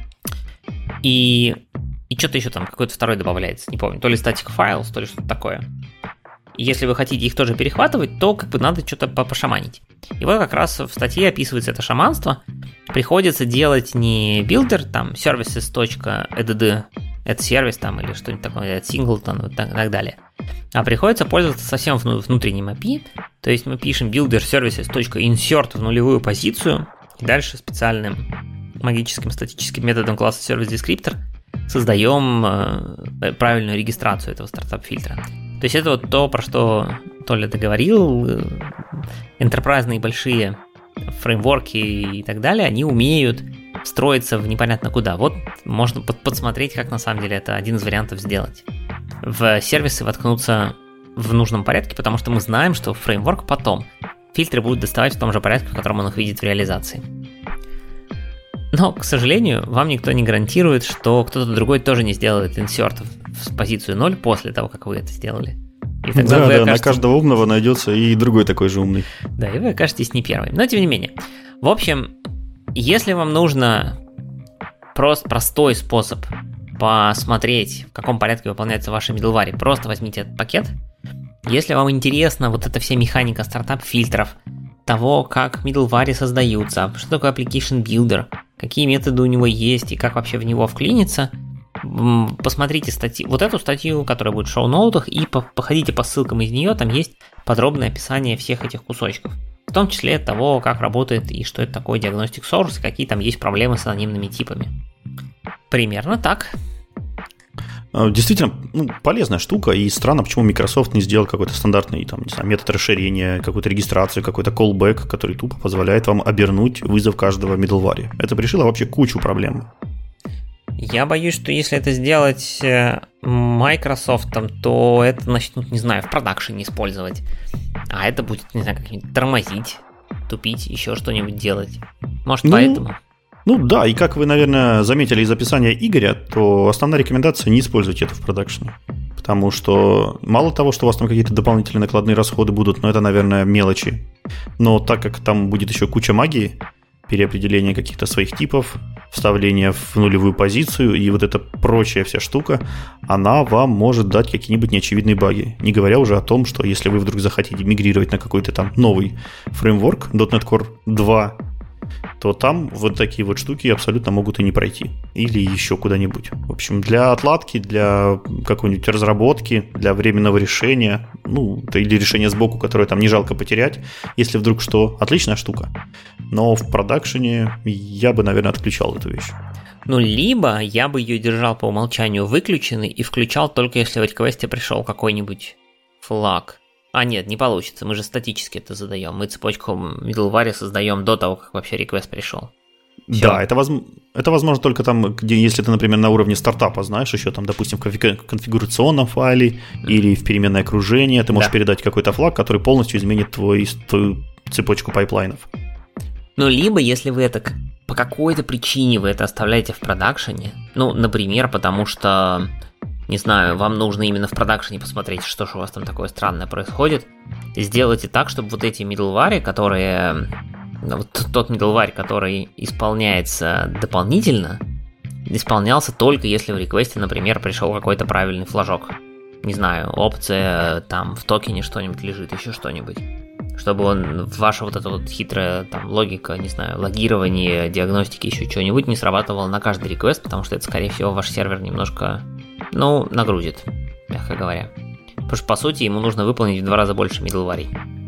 И, и что-то еще там, какой-то второй добавляется, не помню, то ли Static Files, то ли что-то такое. И если вы хотите их тоже перехватывать, то как бы надо что-то пошаманить. И вот как раз в статье описывается это шаманство. Приходится делать не builder, там, services.add, add service там, или что-нибудь такое, add singleton и так, и так далее. А приходится пользоваться совсем внутренним эй пи ай. То есть мы пишем builder services.insert в нулевую позицию, и дальше специальным магическим статическим методом класса service-descriptor создаем э, правильную регистрацию этого стартап-фильтра. То есть это вот то, про что Толя договорил. Энтерпрайзные большие фреймворки и так далее, они умеют встроиться в непонятно куда. Вот можно подсмотреть, как на самом деле это один из вариантов сделать. В сервисы воткнуться в нужном порядке, потому что мы знаем, что фреймворк потом фильтры будут доставать в том же порядке, в котором он их видит в реализации. Но, к сожалению, вам никто не гарантирует, что кто-то другой тоже не сделает инсерт в позицию ноль после того, как вы это сделали. И тогда да, вы да, окажетесь... на каждого умного найдется и другой такой же умный. Да, и вы окажетесь не первым. Но тем не менее. В общем, если вам нужно просто простой способ посмотреть, в каком порядке выполняется ваши middleware, просто возьмите этот пакет. Если вам интересна вот эта вся механика стартап-фильтров, того, как middleware создаются, что такое application builder, какие методы у него есть и как вообще в него вклиниться, посмотрите статью, вот эту статью, которая будет в шоу-ноутах, и походите по ссылкам из нее, там есть подробное описание всех этих кусочков. В том числе того, как работает и что это такое diagnostic source, и какие там есть проблемы с анонимными типами. Примерно так. Действительно, ну, полезная штука, и странно, почему Microsoft не сделал какой-то стандартный там, не знаю, метод расширения, какую-то регистрацию, какой-то callback, который тупо позволяет вам обернуть вызов каждого middleware. Это бы решило вообще кучу проблем. Я боюсь, что если это сделать Microsoft, то это начнут, не знаю, в продакшене использовать. А это будет, не знаю, как-нибудь тормозить, тупить, еще что-нибудь делать. Может, ну... поэтому... Ну да, и как вы, наверное, заметили из описания Игоря, то основная рекомендация — не использовать это в продакшене. Потому что мало того, что у вас там какие-то дополнительные накладные расходы будут, но это, наверное, мелочи. Но так как там будет еще куча магии, переопределение каких-то своих типов, вставление в нулевую позицию и вот эта прочая вся штука, она вам может дать какие-нибудь неочевидные баги. Не говоря уже о том, что если вы вдруг захотите мигрировать на какой-то там новый фреймворк .дот нет Core два, то там вот такие вот штуки абсолютно могут и не пройти. Или еще куда-нибудь. В общем, для отладки, для какой-нибудь разработки, для временного решения, ну, или решения сбоку, которое там не жалко потерять, если вдруг что, отличная штука. Но в продакшене я бы, наверное, отключал эту вещь. Ну, либо я бы ее держал по умолчанию выключенной и включал только если в квесте пришел какой-нибудь флаг. А нет, не получится, мы же статически это задаем. Мы цепочку middleware создаем до того, как вообще реквест пришел. Всё. Да, это, воз... это возможно только там, где, если ты, например, на уровне стартапа знаешь, еще там, допустим, в конфигурационном файле mm. или в переменное окружение, ты можешь да. передать какой-то флаг, который полностью изменит твой, твою цепочку пайплайнов. Ну, либо, если вы это по какой-то причине вы это оставляете в продакшене, ну, например, потому что... Не знаю, вам нужно именно в продакшене посмотреть, что же у вас там такое странное происходит. Сделайте так, чтобы вот эти middleware, которые вот тот middleware, который исполняется дополнительно, исполнялся только если в реквесте, например, пришел какой-то правильный флажок. Не знаю, опция там в токене что-нибудь лежит, еще что-нибудь. Чтобы он, ваша вот эта вот хитрая там логика, не знаю, логирование, диагностики, еще что-нибудь не срабатывало на каждый реквест, потому что это, скорее всего, ваш сервер немножко, ну, нагрузит, мягко говоря. Потому что, по сути, ему нужно выполнить в два раза больше middleware.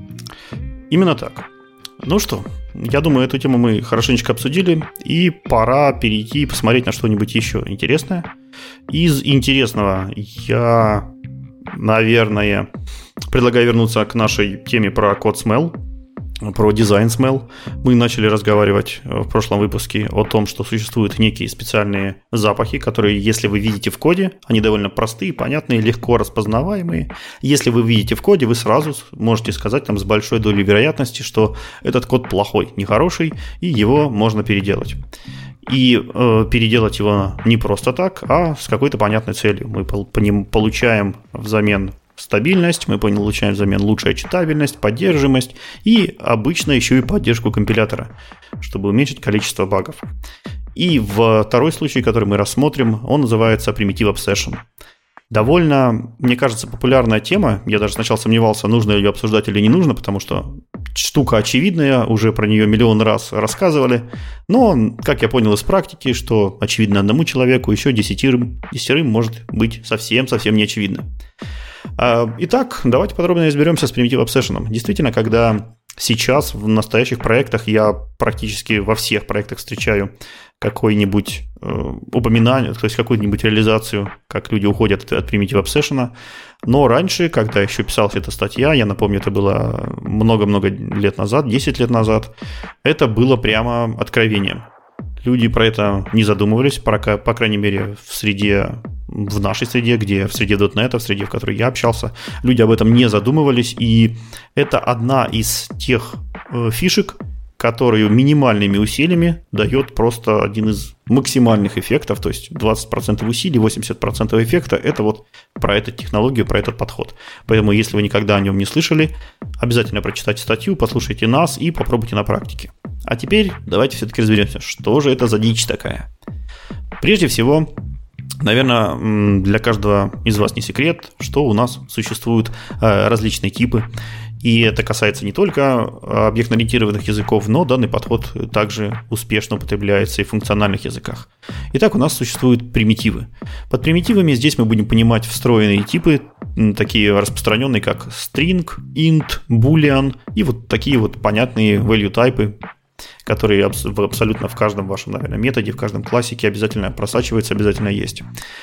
Именно так. Ну что, я думаю, эту тему мы хорошенечко обсудили, и пора перейти и посмотреть на что-нибудь еще интересное. Из интересного я, наверное, предлагаю вернуться к нашей теме про код смел, про дизайн смел. Мы начали разговаривать в прошлом выпуске о том, что существуют некие специальные запахи, которые, если вы видите в коде, они довольно простые, понятные, легко распознаваемые. Если вы видите в коде, вы сразу можете сказать там с большой долей вероятности, что этот код плохой, нехороший, и его можно переделать. И э, переделать его не просто так, а с какой-то понятной целью. Мы по, по ним получаем взамен стабильность, мы получаем взамен лучшая читабельность, поддерживаемость и обычно еще и поддержку компилятора, чтобы уменьшить количество багов. И второй случай, который мы рассмотрим, он называется Primitive Obsession. Довольно, мне кажется, популярная тема. Я даже сначала сомневался, нужно ее обсуждать или не нужно, потому что штука очевидная, уже про нее миллион раз рассказывали. Но, как я понял из практики, что очевидно одному человеку, еще десятерым, десятерым может быть совсем-совсем не очевидно. Итак, давайте подробно разберемся с Primitive Obsession. Действительно, когда сейчас в настоящих проектах, я практически во всех проектах встречаю какое-нибудь э, упоминание, то есть какую-нибудь реализацию, как люди уходят от Primitive Obsession. Но раньше, когда еще писалась эта статья, я напомню, это было много-много лет назад, десять лет назад, это было прямо откровением. Люди про это не задумывались, по, по крайней мере, в среде, в нашей среде, где в среде .дот нет, в среде, в которой я общался, люди об этом не задумывались, и это одна из тех э, фишек, которую минимальными усилиями дает просто один из максимальных эффектов, то есть двадцать процентов усилий, восемьдесят процентов эффекта, это вот про эту технологию, про этот подход. Поэтому, если вы никогда о нем не слышали, обязательно прочитайте статью, послушайте нас и попробуйте на практике. А теперь давайте все-таки разберемся, что же это за дичь такая. Прежде всего, наверное, для каждого из вас не секрет, что у нас существуют различные типы. И это касается не только объектно-ориентированных языков, но данный подход также успешно употребляется и в функциональных языках. Итак, у нас существуют примитивы. Под примитивами здесь мы будем понимать встроенные типы, такие распространенные, как string, int, boolean и вот такие вот понятные value-тайпы, которые абсолютно в каждом вашем, наверное, методе, в каждом классике обязательно просачиваются, обязательно есть.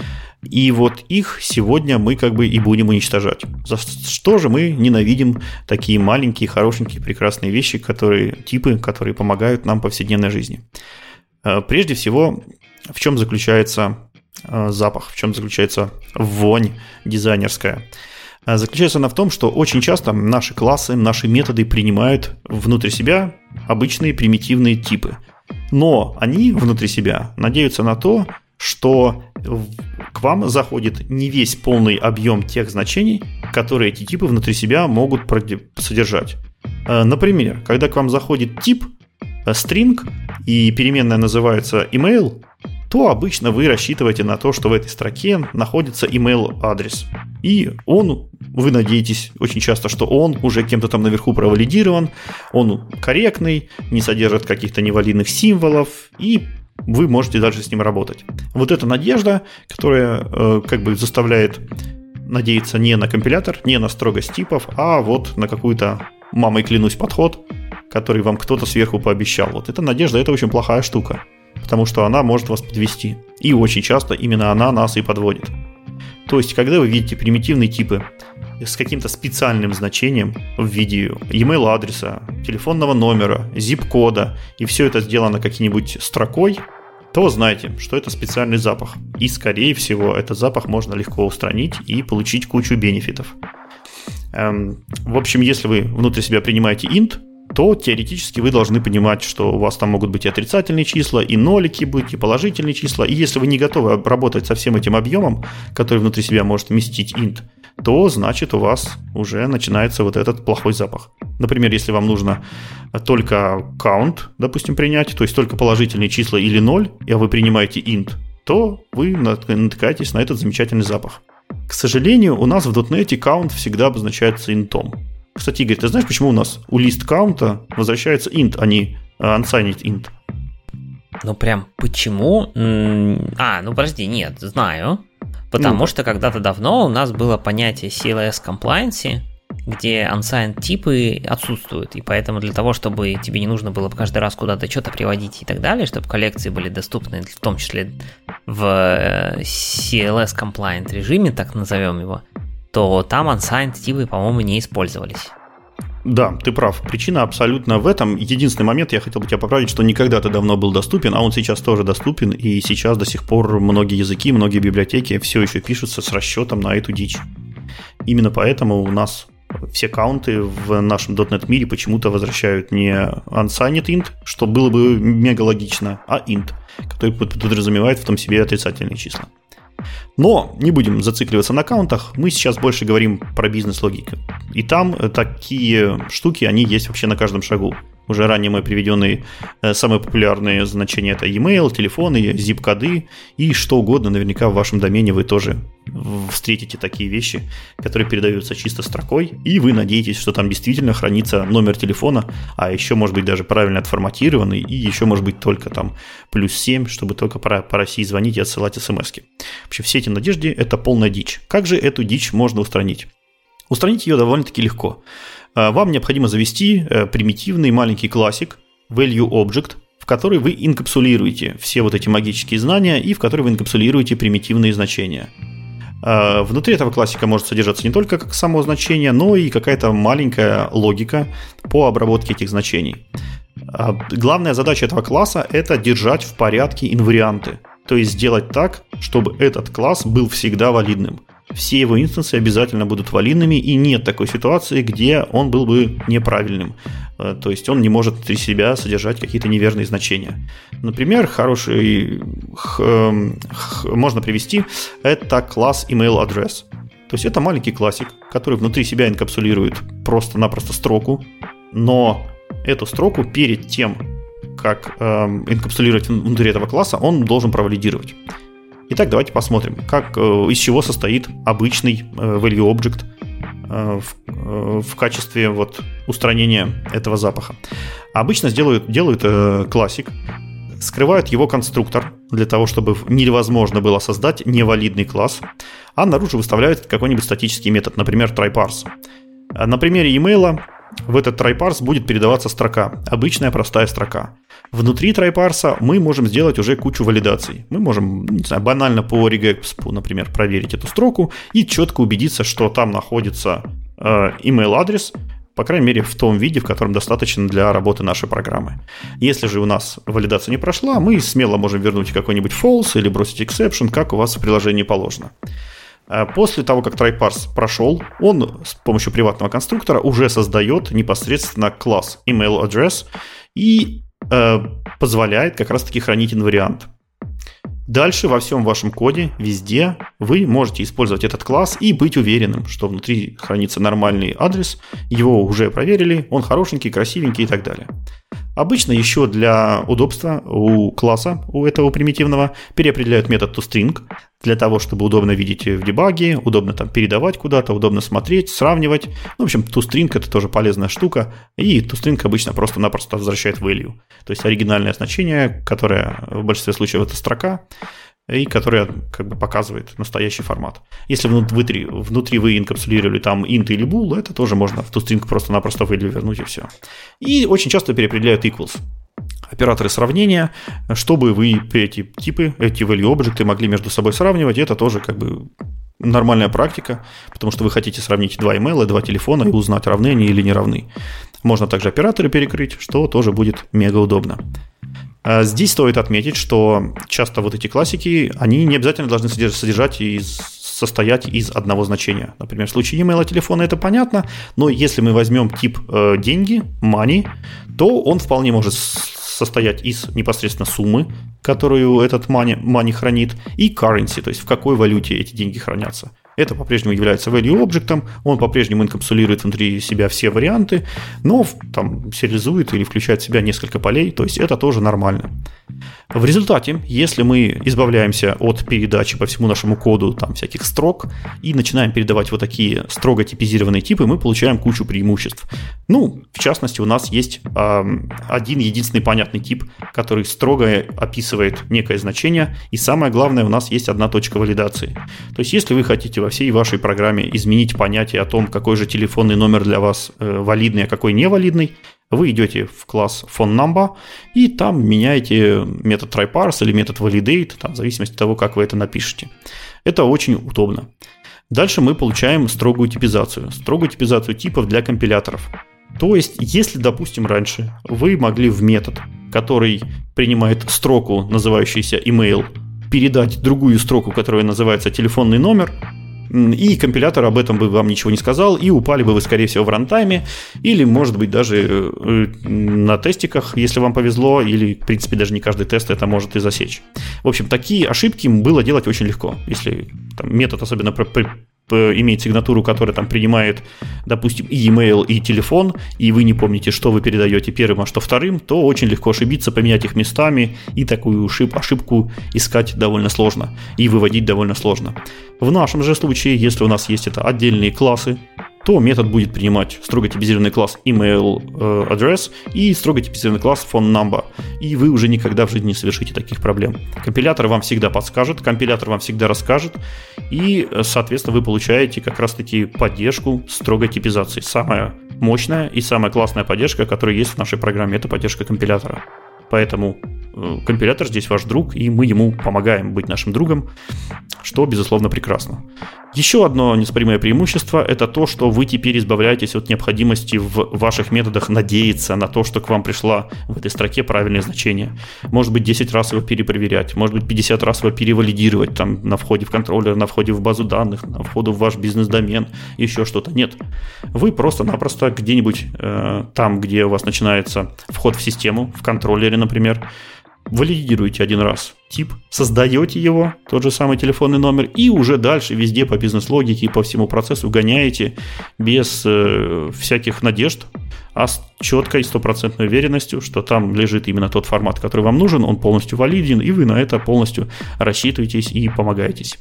И вот их сегодня мы как бы и будем уничтожать. За что же мы ненавидим такие маленькие, хорошенькие, прекрасные вещи, которые, типы, которые помогают нам в повседневной жизни? Прежде всего, в чем заключается запах, в чем заключается вонь дизайнерская? Заключается она в том, что очень часто наши классы, наши методы принимают внутрь себя обычные примитивные типы. Но они внутри себя надеются на то, что к вам заходит не весь полный объем тех значений, которые эти типы внутри себя могут содержать. Например, когда к вам заходит тип string и переменная называется email, то обычно вы рассчитываете на то, что в этой строке находится email-адрес. И он, вы надеетесь очень часто, что он уже кем-то там наверху провалидирован, он корректный, не содержит каких-то невалидных символов, и вы можете дальше с ним работать. Вот эта надежда, которая э, как бы заставляет надеяться не на компилятор, не на строгость типов, а вот на какую-то, мамой клянусь, подход, который вам кто-то сверху пообещал. Вот эта надежда – это очень плохая штука, потому что она может вас подвести. И очень часто именно она нас и подводит. То есть, когда вы видите примитивные типы с каким-то специальным значением в виде e-mail адреса, телефонного номера, zip-кода, и все это сделано какой-нибудь строкой, то знайте, что это специальный запах. И, скорее всего, этот запах можно легко устранить и получить кучу бенефитов. Эм, в общем, если вы внутри себя принимаете int, то теоретически вы должны понимать, что у вас там могут быть и отрицательные числа, и нолики быть, и положительные числа. И если вы не готовы работать со всем этим объемом, который внутри себя может вместить int, то значит у вас уже начинается вот этот плохой запах. Например, если вам нужно только count, допустим, принять, то есть только положительные числа или ноль, а вы принимаете int, то вы натыкаетесь на этот замечательный запах. К сожалению, у нас в .дот нет count всегда обозначается интом. Кстати, Игорь, ты знаешь, почему у нас у list count возвращается int, а не unsigned int? Ну, прям почему? А, ну подожди, нет, знаю. Потому ну, что когда-то давно у нас было понятие си эл эс compliance, где unsigned типы отсутствуют. И поэтому для того, чтобы тебе не нужно было каждый раз куда-то что-то приводить и так далее, чтобы коллекции были доступны, в том числе в си эл эс compliant режиме, так назовем его, то там unsigned типы, по-моему, не использовались. Да, ты прав. Причина абсолютно в этом. Единственный момент, я хотел бы тебя поправить, что не когда-то давно был доступен, а он сейчас тоже доступен, и сейчас до сих пор многие языки, многие библиотеки все еще пишутся с расчетом на эту дичь. Именно поэтому у нас все каунты в нашем .дот нет мире почему-то возвращают не unsigned int, что было бы мега логично, а int, который подразумевает в том себе отрицательные числа. Но не будем зацикливаться на каунтах, мы сейчас больше говорим про бизнес-логику. И там такие штуки, они есть вообще на каждом шагу. Уже ранее мы приведенные самые популярные значения — это e-mail, телефоны, zip-коды и что угодно. Наверняка в вашем домене вы тоже встретите такие вещи, которые передаются чисто строкой, и вы надеетесь, что там действительно хранится номер телефона, а еще может быть даже правильно отформатированный, и еще может быть только там плюс семь, чтобы только по, по России звонить и отсылать смс-ки. Вообще все эти надежды — это полная дичь. Как же эту дичь можно устранить? Устранить ее довольно-таки легко. Вам необходимо завести примитивный маленький классик value object, в который вы инкапсулируете все вот эти магические знания и в который вы инкапсулируете примитивные значения. Внутри этого классика может содержаться не только как само значение, но и какая-то маленькая логика по обработке этих значений. Главная задача этого класса – это держать в порядке инварианты, то есть сделать так, чтобы этот класс был всегда валидным. Все его инстансы обязательно будут валидными, и нет такой ситуации, где он был бы неправильным. То есть он не может внутри себя содержать какие-то неверные значения. Например, хороший х, х, можно привести это класс email address. То есть это маленький классик, который внутри себя инкапсулирует просто-напросто строку, но эту строку перед тем, как э, инкапсулировать внутри этого класса, он должен провалидировать. Итак, давайте посмотрим, как, из чего состоит обычный value object в, в качестве вот устранения этого запаха. Обычно сделают, делают классик, скрывают его конструктор для того, чтобы невозможно было создать невалидный класс, а наружу выставляют какой-нибудь статический метод, например, tryparse. На примере e-mail в этот tryparse будет передаваться строка, обычная простая строка. Внутри tryparse мы можем сделать уже кучу валидаций. Мы можем, не знаю, банально по regex, например, проверить эту строку и четко убедиться, что там находится э, email адрес, по крайней мере, в том виде, в котором достаточно для работы нашей программы. Если же у нас валидация не прошла, мы смело можем вернуть какой-нибудь false или бросить exception, как у вас в приложении положено. После того, как tryparse прошел, он с помощью приватного конструктора уже создает непосредственно класс email address и э, позволяет как раз-таки хранить инвариант. Дальше во всем вашем коде, везде, вы можете использовать этот класс и быть уверенным, что внутри хранится нормальный адрес, его уже проверили, он хорошенький, красивенький и так далее. Обычно еще для удобства у класса, у этого примитивного, переопределяют метод toString для того, чтобы удобно видеть в дебаге, удобно там передавать куда-то, удобно смотреть, сравнивать. Ну, в общем, toString — это тоже полезная штука, и toString обычно просто-напросто возвращает value, то есть оригинальное значение, которое в большинстве случаев это строка, и которая как бы показывает настоящий формат. Если внутри, внутри вы инкапсулировали там int или bool, это тоже можно в toString просто-напросто value вернуть и все. И очень часто переопределяют equals. Операторы сравнения, чтобы вы эти типы, эти value объекты могли между собой сравнивать, это тоже как бы нормальная практика, потому что вы хотите сравнить два имейла, два телефона и узнать, равны они или не равны. Можно также операторы перекрыть, что тоже будет мега удобно. Здесь стоит отметить, что часто вот эти классики, они не обязательно должны содержать и состоять из одного значения. Например, в случае e-mail телефона это понятно, но если мы возьмем тип э, деньги, money, то он вполне может состоять из непосредственно суммы, которую этот money, money хранит, и currency, то есть в какой валюте эти деньги хранятся. Это по-прежнему является value объектом, он по-прежнему инкапсулирует внутри себя все варианты, но там сериализует или включает в себя несколько полей, то есть это тоже нормально. В результате, если мы избавляемся от передачи по всему нашему коду там, всяких строк и начинаем передавать вот такие строго типизированные типы, мы получаем кучу преимуществ. Ну, в частности, у нас есть э, один единственный понятный тип, который строго описывает некое значение, и самое главное, у нас есть одна точка валидации. То есть, если вы хотите во всей вашей программе изменить понятие о том, какой же телефонный номер для вас э, валидный, а какой невалидный, вы идете в класс phoneNumber и там меняете метод tryparse или метод validate, там, в зависимости от того, как вы это напишете. Это очень удобно. Дальше мы получаем строгую типизацию. Строгую типизацию типов для компиляторов. То есть, если, допустим, раньше вы могли в метод, который принимает строку, называющуюся email, передать другую строку, которая называется телефонный номер, и компилятор об этом бы вам ничего не сказал, и упали бы вы, скорее всего, в рантайме, или, может быть, даже на тестиках, если вам повезло, или, в принципе, даже не каждый тест это может и засечь. В общем, такие ошибки было делать очень легко. Если там, метод особенно при, при, имеет сигнатуру, которая там принимает, допустим, и email, и телефон, и вы не помните, что вы передаете первым, а что вторым, то очень легко ошибиться, поменять их местами, и такую ошибку искать довольно сложно, и выводить довольно сложно. В нашем же случае, если у нас есть это отдельные классы, то метод будет принимать строго типизированный класс email address и строго типизированный класс phoneNumber. И вы уже никогда в жизни не совершите таких проблем. Компилятор вам всегда подскажет, компилятор вам всегда расскажет, и, соответственно, вы получаете как раз-таки поддержку строгой типизации. Самая мощная и самая классная поддержка, которая есть в нашей программе, это поддержка компилятора. Поэтому компилятор здесь ваш друг, и мы ему помогаем быть нашим другом, что, безусловно, прекрасно. Еще одно неоспоримое преимущество – это то, что вы теперь избавляетесь от необходимости в ваших методах надеяться на то, что к вам пришла в этой строке правильное значение. Может быть, десять раз его перепроверять, может быть, пятьдесят раз его перевалидировать там, на входе в контроллер, на входе в базу данных, на входе в ваш бизнес-домен, еще что-то. Нет. Вы просто-напросто где-нибудь э, там, где у вас начинается вход в систему, в контроллере, например, валидируете один раз тип, создаете его, тот же самый телефонный номер, и уже дальше везде по бизнес-логике и по всему процессу гоняете без э, всяких надежд, а с четкой стопроцентной уверенностью, что там лежит именно тот формат, который вам нужен, он полностью валиден, и вы на это полностью рассчитываетесь и помогаетесь.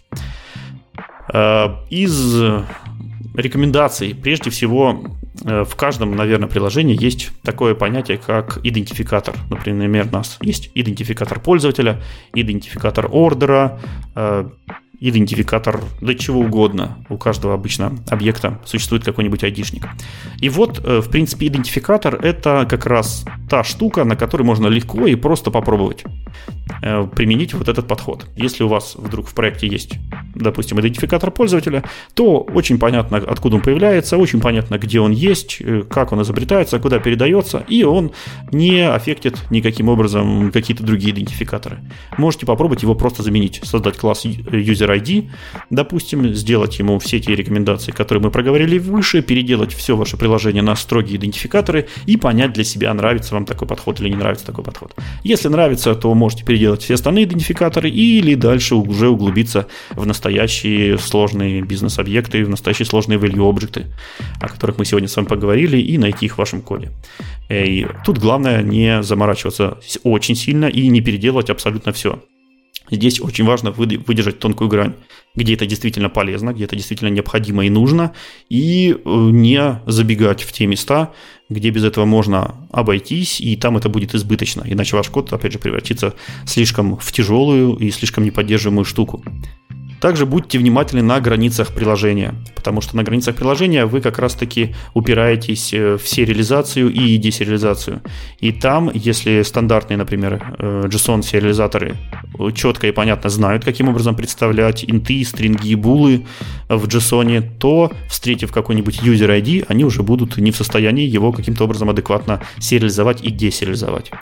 Э, из рекомендаций, прежде всего, в каждом, наверное, приложении есть такое понятие, как идентификатор. Например, у нас есть идентификатор пользователя, идентификатор ордера, идентификатор для чего угодно. У каждого обычно объекта существует какой-нибудь айдишник. И вот, в принципе, идентификатор – это как раз та штука, на которой можно легко и просто попробовать применить вот этот подход. Если у вас вдруг в проекте есть, допустим, идентификатор пользователя, то очень понятно, откуда он появляется, очень понятно, где он есть, как он изобретается, куда передается, и он не аффектит никаким образом какие-то другие идентификаторы. Можете попробовать его просто заменить, создать класс user ай ди, допустим, сделать ему все те рекомендации, которые мы проговорили выше, переделать все ваше приложение на строгие идентификаторы и понять для себя, нравится вам такой подход или не нравится такой подход. Если нравится, то можете переделать все остальные идентификаторы или дальше уже углубиться в настоящие сложные бизнес-объекты, в настоящие сложные value-объекты, о которых мы сегодня с вами поговорили, и найти их в вашем коде. И тут главное не заморачиваться очень сильно и не переделывать абсолютно все. Здесь очень важно выдержать тонкую грань, где это действительно полезно, где это действительно необходимо и нужно, и не забегать в те места, где без этого можно обойтись, и там это будет избыточно, иначе ваш код, опять же, превратится слишком в тяжелую и слишком неподдерживаемую штуку. Также будьте внимательны на границах приложения, потому что на границах приложения вы как раз-таки упираетесь в сериализацию и десериализацию. И там, если стандартные, например, JSON-сериализаторы четко и понятно знают, каким образом представлять инты, стринги и булы в JSON, то, встретив какой-нибудь user ай ди, они уже будут не в состоянии его каким-то образом адекватно сериализовать и десериализовать.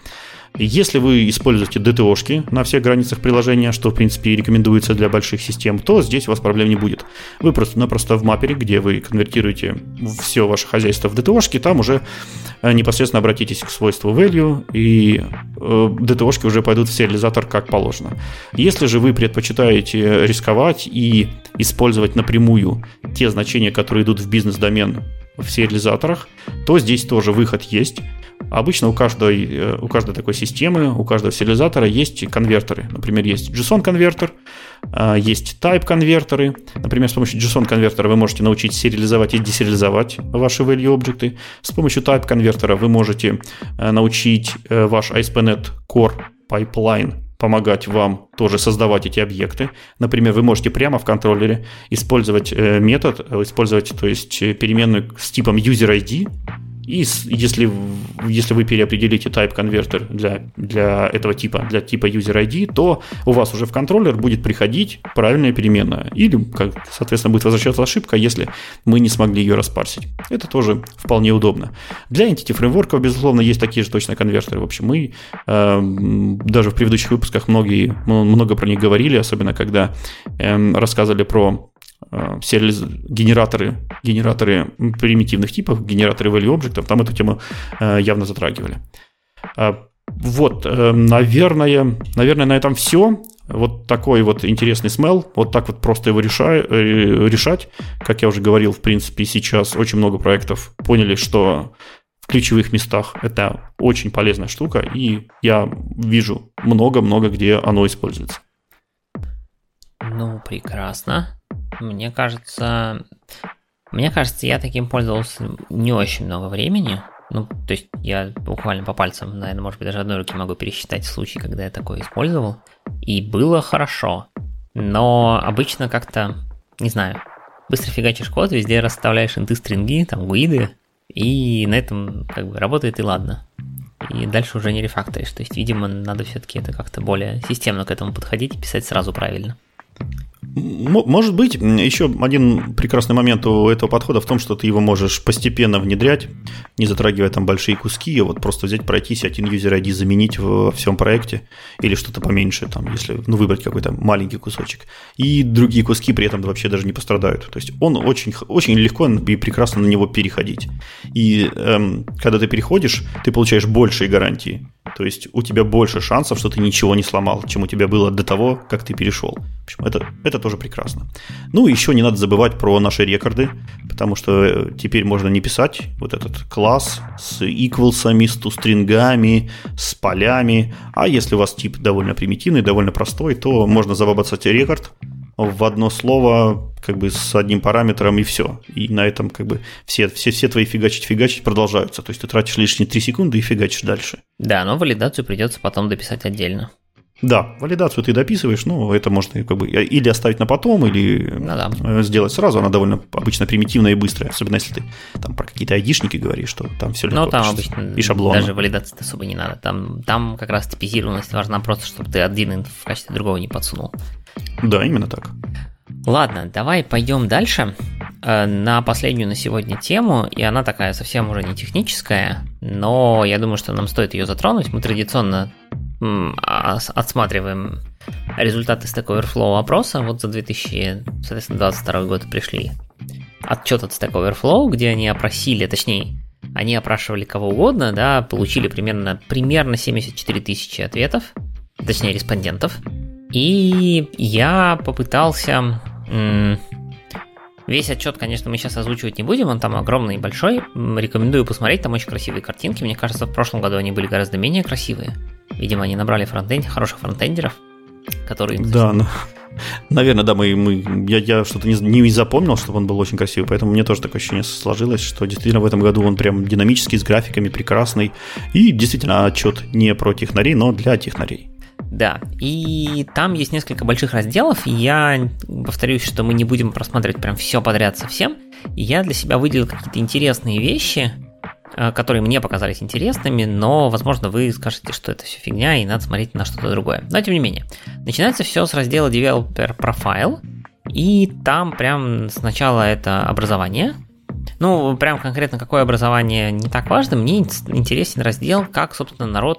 Если вы используете ди ти о-шки на всех границах приложения, что, в принципе, рекомендуется для больших систем, то здесь у вас проблем не будет. Вы просто-напросто в маппере, где вы конвертируете все ваше хозяйство в ди ти о-шки, там уже непосредственно обратитесь к свойству value, и ди ти о-шки уже пойдут в сериализатор как положено. Если же вы предпочитаете рисковать и использовать напрямую те значения, которые идут в бизнес-домен в сериализаторах, то здесь тоже выход есть. Обычно у каждой, у каждой такой системы, у каждого сериализатора есть конвертеры. Например, есть JSON-конвертер, есть type-конвертеры. Например, с помощью JSON-конвертера вы можете научить сериализовать и десериализовать ваши value-объекты. С помощью type-конвертера вы можете научить ваш эй эс пи точка нет Core Pipeline помогать вам тоже создавать эти объекты. Например, вы можете прямо в контроллере использовать метод, использовать, то есть переменную с типом user ай ди, и если, если вы переопределите type-конвертер для, для этого типа, для типа user ай ди, то у вас уже в контроллер будет приходить правильная переменная. Или, как, соответственно, будет возвращаться ошибка, если мы не смогли ее распарсить. Это тоже вполне удобно. Для Entity фреймворков, безусловно, есть такие же точно конвертеры. В общем, мы э, даже в предыдущих выпусках многие, много про них говорили, особенно когда э, рассказывали про генераторы, генераторы примитивных типов, генераторы value объектов, там эту тему явно затрагивали. Вот, наверное, наверное, на этом все. Вот такой вот интересный смел, вот так вот просто его решай, решать. Как я уже говорил, в принципе, сейчас очень много проектов поняли, что в ключевых местах это очень полезная штука, и я вижу много-много, где оно используется. Ну, прекрасно. Мне кажется, мне кажется, я таким пользовался не очень много времени. Ну, то есть я буквально по пальцам, наверное, может быть, даже одной руки могу пересчитать случаи, когда я такое использовал. И было хорошо. Но обычно как-то, не знаю, быстро фигачишь код, везде расставляешь инты, стринги, там, гуиды, и на этом как бы работает и ладно. И дальше уже не рефакторишь. То есть, видимо, надо все-таки это как-то более системно к этому подходить и писать сразу правильно. Может быть, еще один прекрасный момент у этого подхода в том, что ты его можешь постепенно внедрять, не затрагивая там большие куски, а вот просто взять, пройтись, один user ай ди заменить во всем проекте или что-то поменьше, там, если ну, выбрать какой-то маленький кусочек. И другие куски при этом вообще даже не пострадают. То есть он очень, очень легко и прекрасно на него переходить. И эм, когда ты переходишь, ты получаешь большие гарантии. То есть у тебя больше шансов, что ты ничего не сломал, чем у тебя было до того, как ты перешел. В общем, это, это тоже прекрасно. Ну, еще не надо забывать про наши рекорды, потому что теперь можно не писать вот этот класс с equals'ами, с тустрингами, с полями. А если у вас тип довольно примитивный, довольно простой, то можно забабацать рекорд в одно слово, как бы с одним параметром, и все. И на этом как бы все, все, все твои фигачить-фигачить продолжаются. То есть ты тратишь лишние три секунды и фигачишь дальше. Да, но валидацию придется потом дописать отдельно. Да, валидацию ты дописываешь, но это можно как бы или оставить на потом, или ну, да. сделать сразу. Она довольно обычно примитивная и быстрая, особенно если ты там про какие-то айдишники говоришь, что там все легко. Ну, там обычно и шаблоны. Даже валидации особо не надо. Там, там как раз типизированность важна просто, чтобы ты один инт в качестве другого не подсунул. Да, именно так. Ладно, давай пойдем дальше на последнюю на сегодня тему, и она такая совсем уже не техническая, но я думаю, что нам стоит ее затронуть. Мы традиционно отсматриваем результаты Stack Overflow опроса. Вот за две тысячи двадцать второй год пришли отчет от Stack Overflow, где они опросили, точнее, они опрашивали кого угодно, да, получили примерно, примерно семьдесят четыре тысячи ответов, точнее, респондентов. И я попытался... М- Весь отчет, конечно, мы сейчас озвучивать не будем, он там огромный и большой. Рекомендую посмотреть, там очень красивые картинки. Мне кажется, в прошлом году они были гораздо менее красивые. Видимо, они набрали фронтенд, хороших фронтендеров, которые... Да, ну, наверное, да, мы, мы, я, я что-то не, не запомнил, чтобы он был очень красивый, поэтому мне тоже такое ощущение сложилось, что действительно в этом году он прям динамический, с графиками, прекрасный. И действительно отчет не про технарей, но для технарей. Да, и там есть несколько больших разделов, и я повторюсь, что мы не будем просматривать прям все подряд совсем. И я для себя выделил какие-то интересные вещи, которые мне показались интересными, но, возможно, вы скажете, что это все фигня, и надо смотреть на что-то другое. Но, тем не менее, начинается все с раздела Developer Profile, и там прям сначала это образование. Ну, прям конкретно какое образование не так важно, мне интересен раздел, как, собственно, народ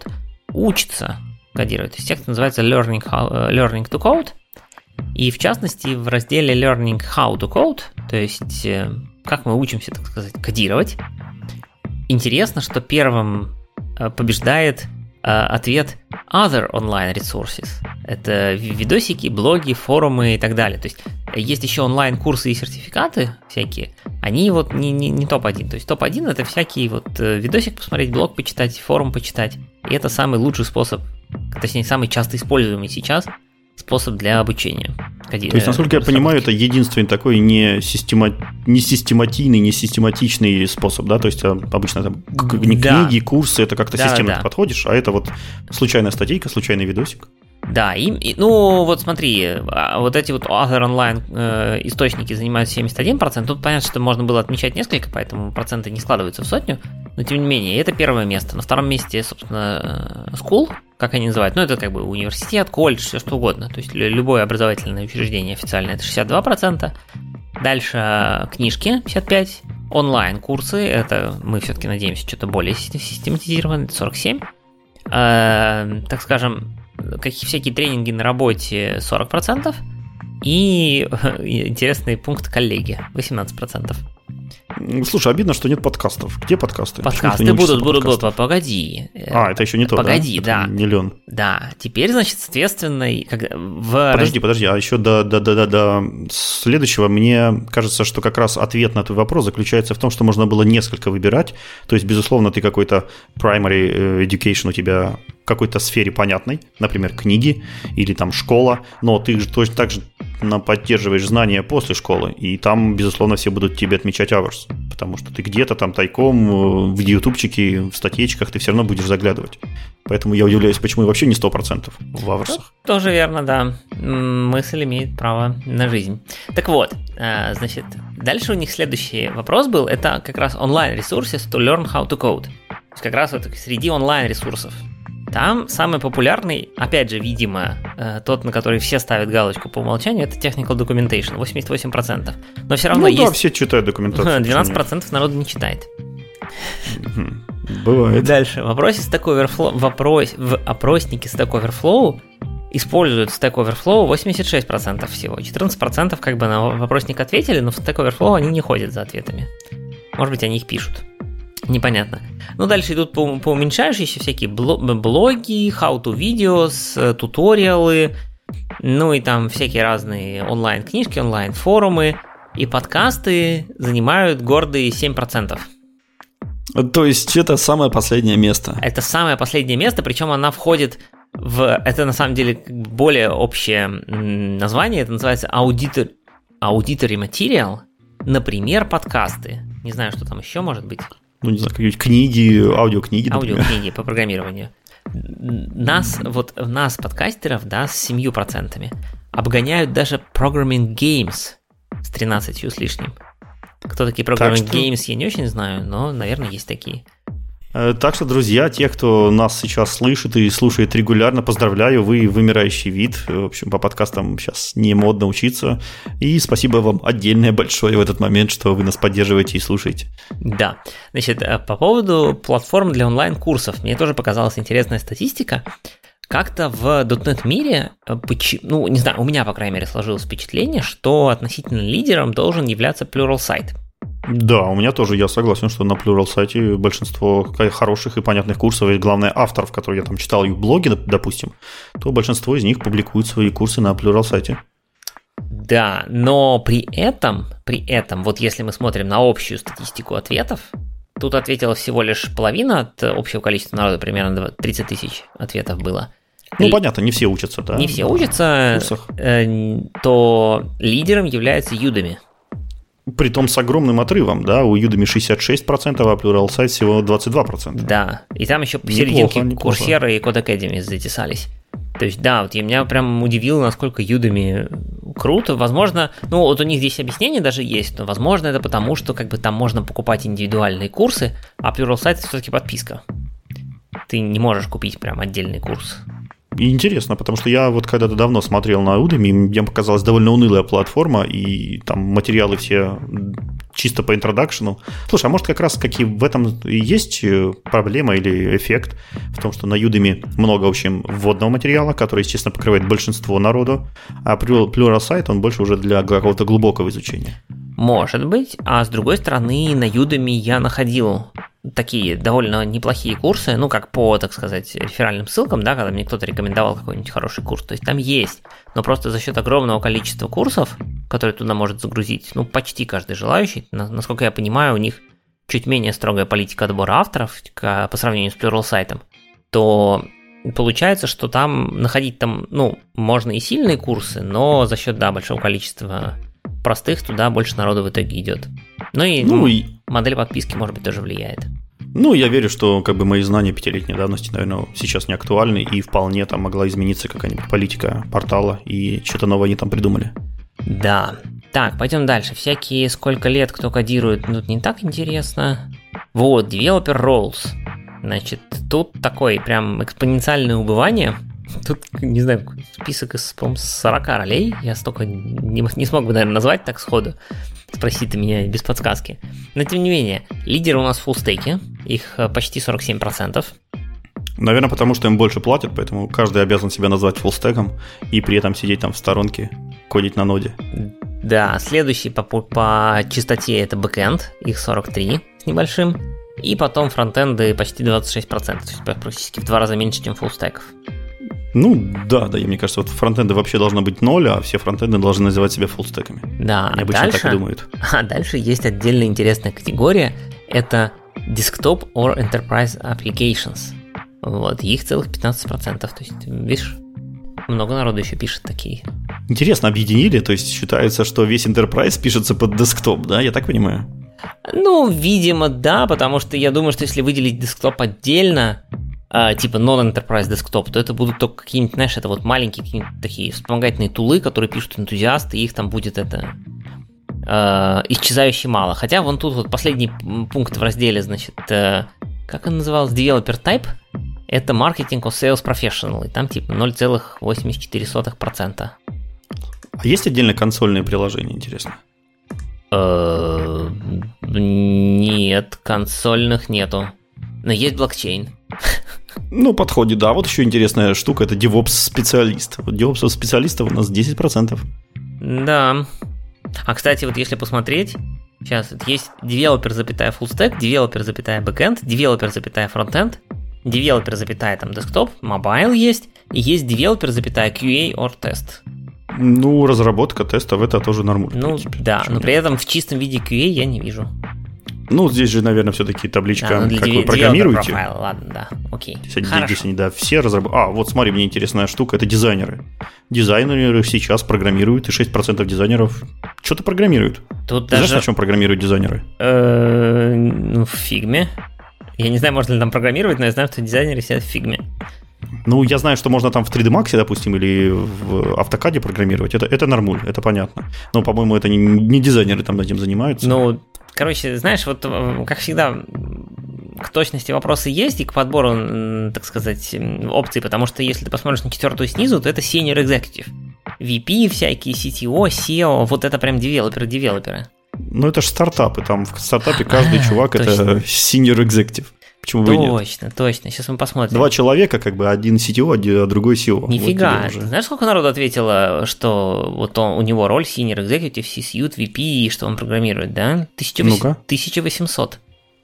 учатся кодировать. То есть текст называется learning, how, learning to code. И в частности в разделе learning how to code, то есть как мы учимся, так сказать, кодировать, интересно, что первым побеждает ответ other online resources. Это видосики, блоги, форумы и так далее. То есть есть еще онлайн-курсы и сертификаты всякие. Они вот не, не, не топ один. То есть топ один это всякие вот видосик посмотреть, блог почитать, форум почитать. И это самый лучший способ, точнее, самый часто используемый сейчас способ для обучения. То есть, насколько я понимаю, это единственный такой не, система... не систематичный, не систематичный способ, да? То есть обычно там не да. книги, курсы, это как-то да, системно да. ты подходишь, а это вот случайная статейка, случайный видосик. Да, и, и, ну вот смотри, вот эти вот other online э, источники занимают семьдесят один процент. Тут понятно, что можно было отмечать несколько, поэтому проценты не складываются в сотню. Но тем не менее, это первое место. На втором месте, собственно, school, как они называют. Ну, это как бы университет, колледж, все что угодно. То есть любое образовательное учреждение официальное, это шестьдесят два процента. Дальше книжки, пятьдесят пять процентов. Онлайн-курсы, это мы все-таки надеемся, что-то более систематизировано, это сорок семь процентов. Э, так скажем, какие всякие тренинги на работе сорок процентов и интересный пункт коллеги восемнадцать процентов. Слушай, обидно, что нет подкастов. Где подкасты? Подкасты будут, будут, будут, погоди. А, это еще не то, погоди, да? да. Не Лен. Да, теперь, значит, соответственно, когда в... Подожди, подожди, а еще до, до, до, до, до следующего, мне кажется, что как раз ответ на твой вопрос заключается в том, что можно было несколько выбирать. То есть, безусловно, ты какой-то primary education у тебя в какой-то сфере понятной, например, книги или там школа, но ты же точно так же поддерживаешь знания после школы, и там, безусловно, все будут тебе отмечать hours, потому что ты где-то там тайком в ютубчике, в статейках ты все равно будешь заглядывать. Поэтому я удивляюсь, почему вообще не сто процентов в аверсах. Тоже верно, да. Мысль имеет право на жизнь. Так вот, значит, дальше у них следующий вопрос был, это как раз онлайн-ресурсы to learn how to code. То есть как раз вот среди онлайн-ресурсов. Там самый популярный, опять же, видимо, тот, на который все ставят галочку по умолчанию, это Technical Documentation, восемьдесят восемь процентов. Но все равно ну, есть... да, все читают документацию. двенадцать процентов народу не читает. Бывает. Дальше. В вопросе Stack Overflow, вопрос, в опроснике Stack Overflow используют Stack Overflow восемьдесят шесть процентов всего. четырнадцать процентов как бы на вопросник ответили, но в Stack Overflow они не ходят за ответами. Может быть, они их пишут. Непонятно. Ну, дальше идут по, по уменьшающиеся всякие блоги, how-to videos, туториалы, ну и там всякие разные онлайн-книжки, онлайн-форумы и подкасты занимают гордые семь процентов. То есть это самое последнее место. Это самое последнее место, причем она входит в... Это на самом деле более общее название, это называется auditory, auditory material, например, подкасты. Не знаю, что там еще может быть. Ну, не знаю, какие-нибудь книги, аудиокниги, например. Аудиокниги по программированию. Нас, вот нас, подкастеров, да, с семью процентами обгоняют даже Programming Games с тринадцатью с лишним. Кто такие Programming так что... Games, я не очень знаю, но, наверное, есть такие. Так что, друзья, те, кто нас сейчас слышит и слушает регулярно, поздравляю, вы вымирающий вид. В общем, по подкастам сейчас не модно учиться. И спасибо вам отдельное большое в этот момент, что вы нас поддерживаете и слушаете. Да. Значит, по поводу платформ для онлайн-курсов. Мне тоже показалась интересная статистика. Как-то в .дот нет мире, ну, не знаю, у меня, по крайней мере, сложилось впечатление, что относительно лидером должен являться Pluralsight. Да, у меня тоже, я согласен, что на Pluralsight большинство хороших и понятных курсов, и главное, авторов, которые я там читал их блоги, допустим, то большинство из них публикуют свои курсы на Pluralsight. Да, но при этом, при этом, вот если мы смотрим на общую статистику ответов, тут ответила всего лишь половина от общего количества народа, примерно тридцать тысяч ответов было. Ну, и понятно, не все учатся, да? Не все учатся, то лидером является Udemy. Притом с огромным отрывом, да, у Udemy шестьдесят шесть процентов, а Pluralsight всего двадцать два процента. Да, и там еще посерединке Coursera и Codecademy затесались. То есть, да, вот я меня прям удивило, насколько Udemy круто. Возможно, ну вот у них здесь объяснение даже есть, но возможно это потому, что как бы там можно покупать индивидуальные курсы, а Pluralsight это все-таки подписка. Ты не можешь купить прям отдельный курс. И интересно, потому что я вот когда-то давно смотрел на Udemy, мне показалась довольно унылая платформа, и там материалы все чисто по интродакшену. Слушай, а может как раз таки в этом и есть проблема или эффект в том, что на Udemy много, в общем, вводного материала, который, естественно, покрывает большинство народу, а Pluralsight, он больше уже для какого-то глубокого изучения. Может быть, а с другой стороны, на Udemy я находил такие довольно неплохие курсы, ну, как по, так сказать, реферальным ссылкам, да, когда мне кто-то рекомендовал какой-нибудь хороший курс, то есть там есть, но просто за счет огромного количества курсов, которые туда может загрузить, ну, почти каждый желающий, насколько я понимаю, у них чуть менее строгая политика отбора авторов по сравнению с Pluralsight, то получается, что там находить там, ну, можно и сильные курсы, но за счет, да, большого количества простых туда больше народу в итоге идет. Ну и, ну, ну, и модель подписки, может быть, тоже влияет. Ну, я верю, что как бы мои знания пятилетней давности, наверное, сейчас не актуальны, и вполне там могла измениться какая-нибудь политика портала, и что-то новое они там придумали. Да. Так, пойдем дальше. Всякие сколько лет кто кодирует, ну, не так интересно. Вот, Developer Roles. Значит, тут такое прям экспоненциальное убывание. Тут, не знаю, список из, по-моему, сорок ролей. Я столько не, не смог бы, наверное, назвать так сходу. Спроси ты меня без подсказки. Но, тем не менее, лидеры у нас в фуллстеке. Их почти сорок семь процентов. Наверное, потому что им больше платят, поэтому каждый обязан себя назвать фуллстеком и при этом сидеть там в сторонке, кодить на ноде. Да, следующий по, по частоте это бэкэнд, их сорок три с небольшим. И потом фронтенды почти двадцать шесть процентов, то есть практически в два раза меньше, чем фуллстеков. Ну, да, да, мне кажется, вот фронтенды вообще должно быть ноль, а все фронтенды должны называть себя фуллстеками. Да, Они а обычно дальше, так и думают. А дальше есть отдельная интересная категория, это Desktop or Enterprise Applications. Вот, их целых пятнадцать процентов, то есть, видишь, много народу еще пишет такие. Интересно, объединили, то есть считается, что весь Enterprise пишется под десктоп, да, я так понимаю? Ну, видимо, да, потому что я думаю, что если выделить десктоп отдельно, Uh, типа non-enterprise desktop, то это будут только какие-нибудь, знаешь, это вот маленькие какие-нибудь такие вспомогательные тулы, которые пишут энтузиасты, и их там будет это uh, исчезающе мало. Хотя вон тут вот последний пункт в разделе, значит, uh, как он назывался, developer type, это marketing or sales professional, и там типа ноль целых восемьдесят четыре сотых процента. А есть отдельно консольные приложения, интересно? Uh, нет, консольных нету, но есть блокчейн. Ну, подходит, да. Вот еще интересная штука, это DevOps-специалист. Вот DevOps-специалистов у нас десять процентов. Да. А, кстати, вот если посмотреть, сейчас вот есть developer, запятая fullstack, developer, запятая backend, developer, запятая frontend, developer, запятая там desktop, mobile есть, и есть developer, запятая кью эй or test. Ну, разработка тестов, это тоже нормально. Ну, да, но при этом в чистом виде кью эй я не вижу. Ну, здесь же, наверное, все-таки табличка, да, ну, как dev- вы программируете. Profile, ладно, да, окей. Здесь, здесь они, да, все разработчики. А, вот смотри, мне интересная штука, это дизайнеры. Дизайнеры сейчас программируют, и шесть процентов дизайнеров что-то программируют. Тут Ты даже... знаешь, на чем программируют дизайнеры? Ну, в фигме. Я не знаю, можно ли там программировать, но я знаю, что дизайнеры сидят в фигме. Ну, я знаю, что можно там в три дэ Max, допустим, или в автокаде программировать. Это, это нормуль, это понятно. Но, по-моему, это не, не дизайнеры там этим занимаются. Ну, короче, знаешь, вот как всегда, к точности вопросы есть и к подбору, так сказать, опций, потому что если ты посмотришь на четвертую снизу, то это Senior Executive. ви пи всякие, си ти о, сео, вот это прям девелоперы-девелоперы. Ну, это же стартапы, там в стартапе каждый чувак это Senior Executive. Почему бы и нет? Точно, точно, сейчас мы посмотрим. Два человека, как бы один си ти о, а другой сео. Нифига, вот знаешь, сколько народу ответило, что вот он, у него роль Senior Executive, C-Suite, ви пи, и что он программирует, да? тысяча восемьсот.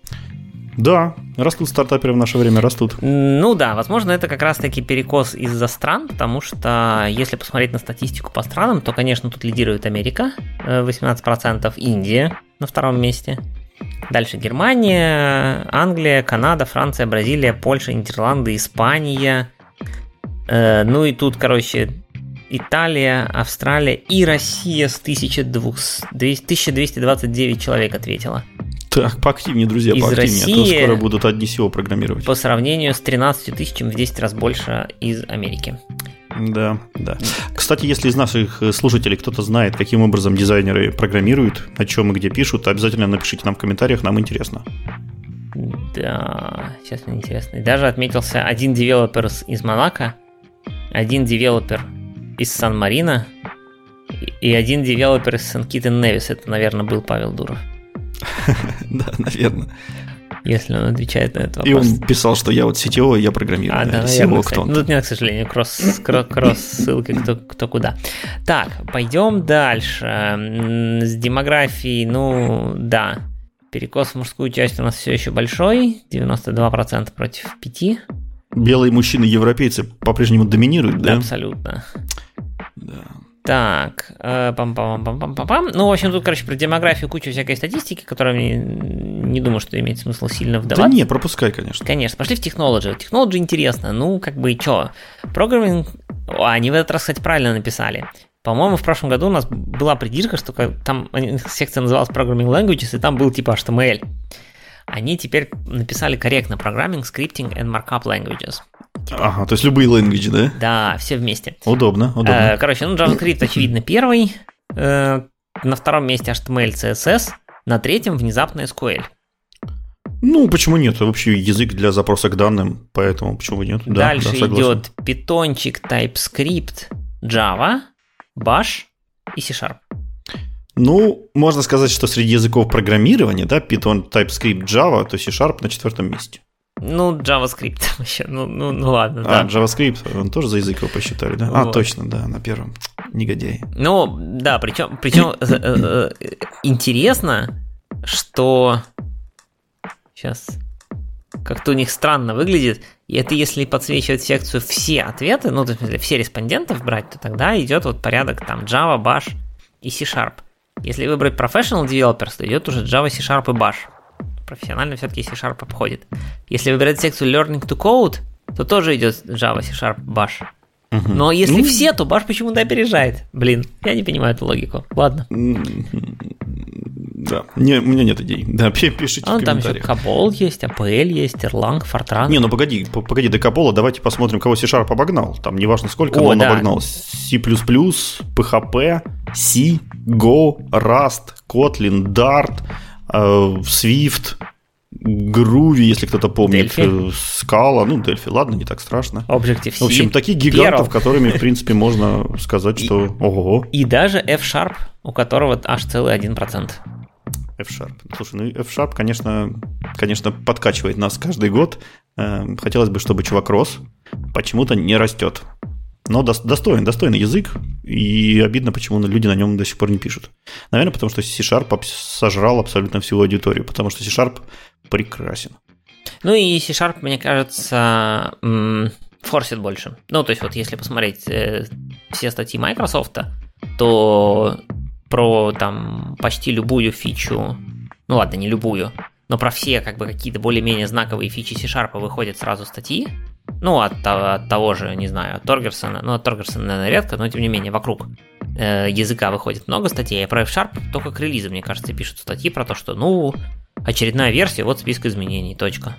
Да, растут стартаперы в наше время, растут. Ну да, возможно, это как раз-таки перекос из-за стран, потому что если посмотреть на статистику по странам, то, конечно, тут лидирует Америка, восемнадцать процентов, Индия на втором месте. Дальше Германия, Англия, Канада, Франция, Бразилия, Польша, Нидерланды, Испания. Э, ну и тут, короче, Италия, Австралия и Россия с тысяча двести двадцать девять человек ответила. Так, поактивнее, друзья, из поактивнее, России, а то скоро будут одни сео программировать. По сравнению с тринадцатью тысячами в десять раз больше из Америки. Да, да. Кстати, если из наших слушателей кто-то знает, каким образом дизайнеры программируют, о чем и где пишут, обязательно напишите нам в комментариях, нам интересно. Да, сейчас мне интересно. И даже отметился один девелопер из Монако, один девелопер из Сан-Марино и один девелопер из Сент-Китт-энд-Невис. Это, наверное, был Павел Дуров. Да, наверное. Если он отвечает на этот И вопрос. он писал, что я вот сетевой, я программирую. А, да, Или наверное, сео, кстати. кто он Ну, там. тут нет, к сожалению, кросс, кросс, кросс ссылки кто, кто куда. Так, пойдем дальше. М, С демографией, ну, да. Перекос в мужскую часть у нас все еще большой. девяносто два процента против пяти. Белые мужчины-европейцы по-прежнему доминируют, да? Абсолютно. Да. Так, э, пам-пам-пам-пам-пам-пам. Ну, в общем, тут, короче, про демографию куча всякой статистики, которая мне не думаю, что имеет смысл сильно Да вдаваться. не, пропускай, конечно. Конечно, пошли в технологию. Технология интересно. Ну, как бы, что? Программинг... О, они в этот раз, кстати, правильно написали. По-моему, в прошлом году у нас была придирка, что там секция называлась Programming Languages, и там был типа эйч ти эм эль. Они теперь написали корректно Programming, Scripting and Markup Languages. Ага, то есть любые language, да? Да, все вместе. Удобно, удобно. Э, Короче, ну JavaScript, очевидно, первый. Э, На втором месте эйч ти эм эль, си эс эс. На третьем внезапно эс ку эль. Ну, почему нет? Вообще язык для запроса к данным, поэтому почему нет? Да, Дальше да, согласен. идет питончик, TypeScript, Java, Bash и C-Sharp. Ну, можно сказать, что среди языков программирования, да, Python, TypeScript, Java, то C-Sharp на четвертом месте. Ну, JavaScript вообще, ну, ну, ну ладно, А, да. JavaScript, он тоже за язык его посчитали, да? А, Вот. точно, да, на первом. Негодяй. Ну, да, причем, причем э, э, э, интересно, что сейчас как-то у них странно выглядит, и это если подсвечивать секцию все ответы, ну, то есть, если все респондентов брать, то тогда идет вот порядок там Java, Bash и C-Sharp. Если выбрать Professional Developers, то идет уже Java, C-Sharp и Bash. Профессионально все-таки C-Sharp обходит. Если выбирать секцию Learning to Code, то тоже идет Java, C-Sharp, Bash. Угу. Но если Ну, все, то Bash почему-то опережает. Блин, я не понимаю эту логику. Ладно. Да, не, у меня нет идей. Да, пи- пишите А в там еще комментариях. Cobol есть, эй пи эл есть, Erlang, Fortran. Не, ну погоди, п- погоди, до Кабола давайте посмотрим, кого C-Sharp обогнал. Там не важно сколько, О, но он да. обогнал C++, пи эйч пи, C, Go, Rust, Kotlin, Dart, э, Swift, Groovy, если кто-то помнит, Delphi. э, Scala, ну, Delphi, ладно, не так страшно. Objective-C. В общем, таких гигантов, Perl. которыми, в принципе, можно сказать, что ого, И даже F-Sharp, у которого аж целый один процент. F-Sharp. Слушай, ну F-Sharp, конечно, конечно, подкачивает нас каждый год. Э, Хотелось бы, чтобы чувак рос. Почему-то не растет. Но дос- достоин, достойный язык. И обидно, почему люди на нем до сих пор не пишут. Наверное, потому что C-Sharp абс- сожрал абсолютно всю аудиторию. Потому что C-Sharp прекрасен. Ну и C-Sharp, мне кажется, м, форсит больше. Ну, то есть вот если посмотреть э, все статьи Microsoft, то про там почти любую фичу, ну ладно, не любую, но про все как бы какие-то более-менее знаковые фичи C-Sharp выходят сразу статьи. Ну, от, от того же, не знаю, от Торгерсона, ну, от Торгерсона, наверное, редко, но тем не менее, вокруг э, языка выходит много статей, а про F-Sharp только к релизу, мне кажется, пишут статьи про то, что, ну, очередная версия, вот список изменений, точка.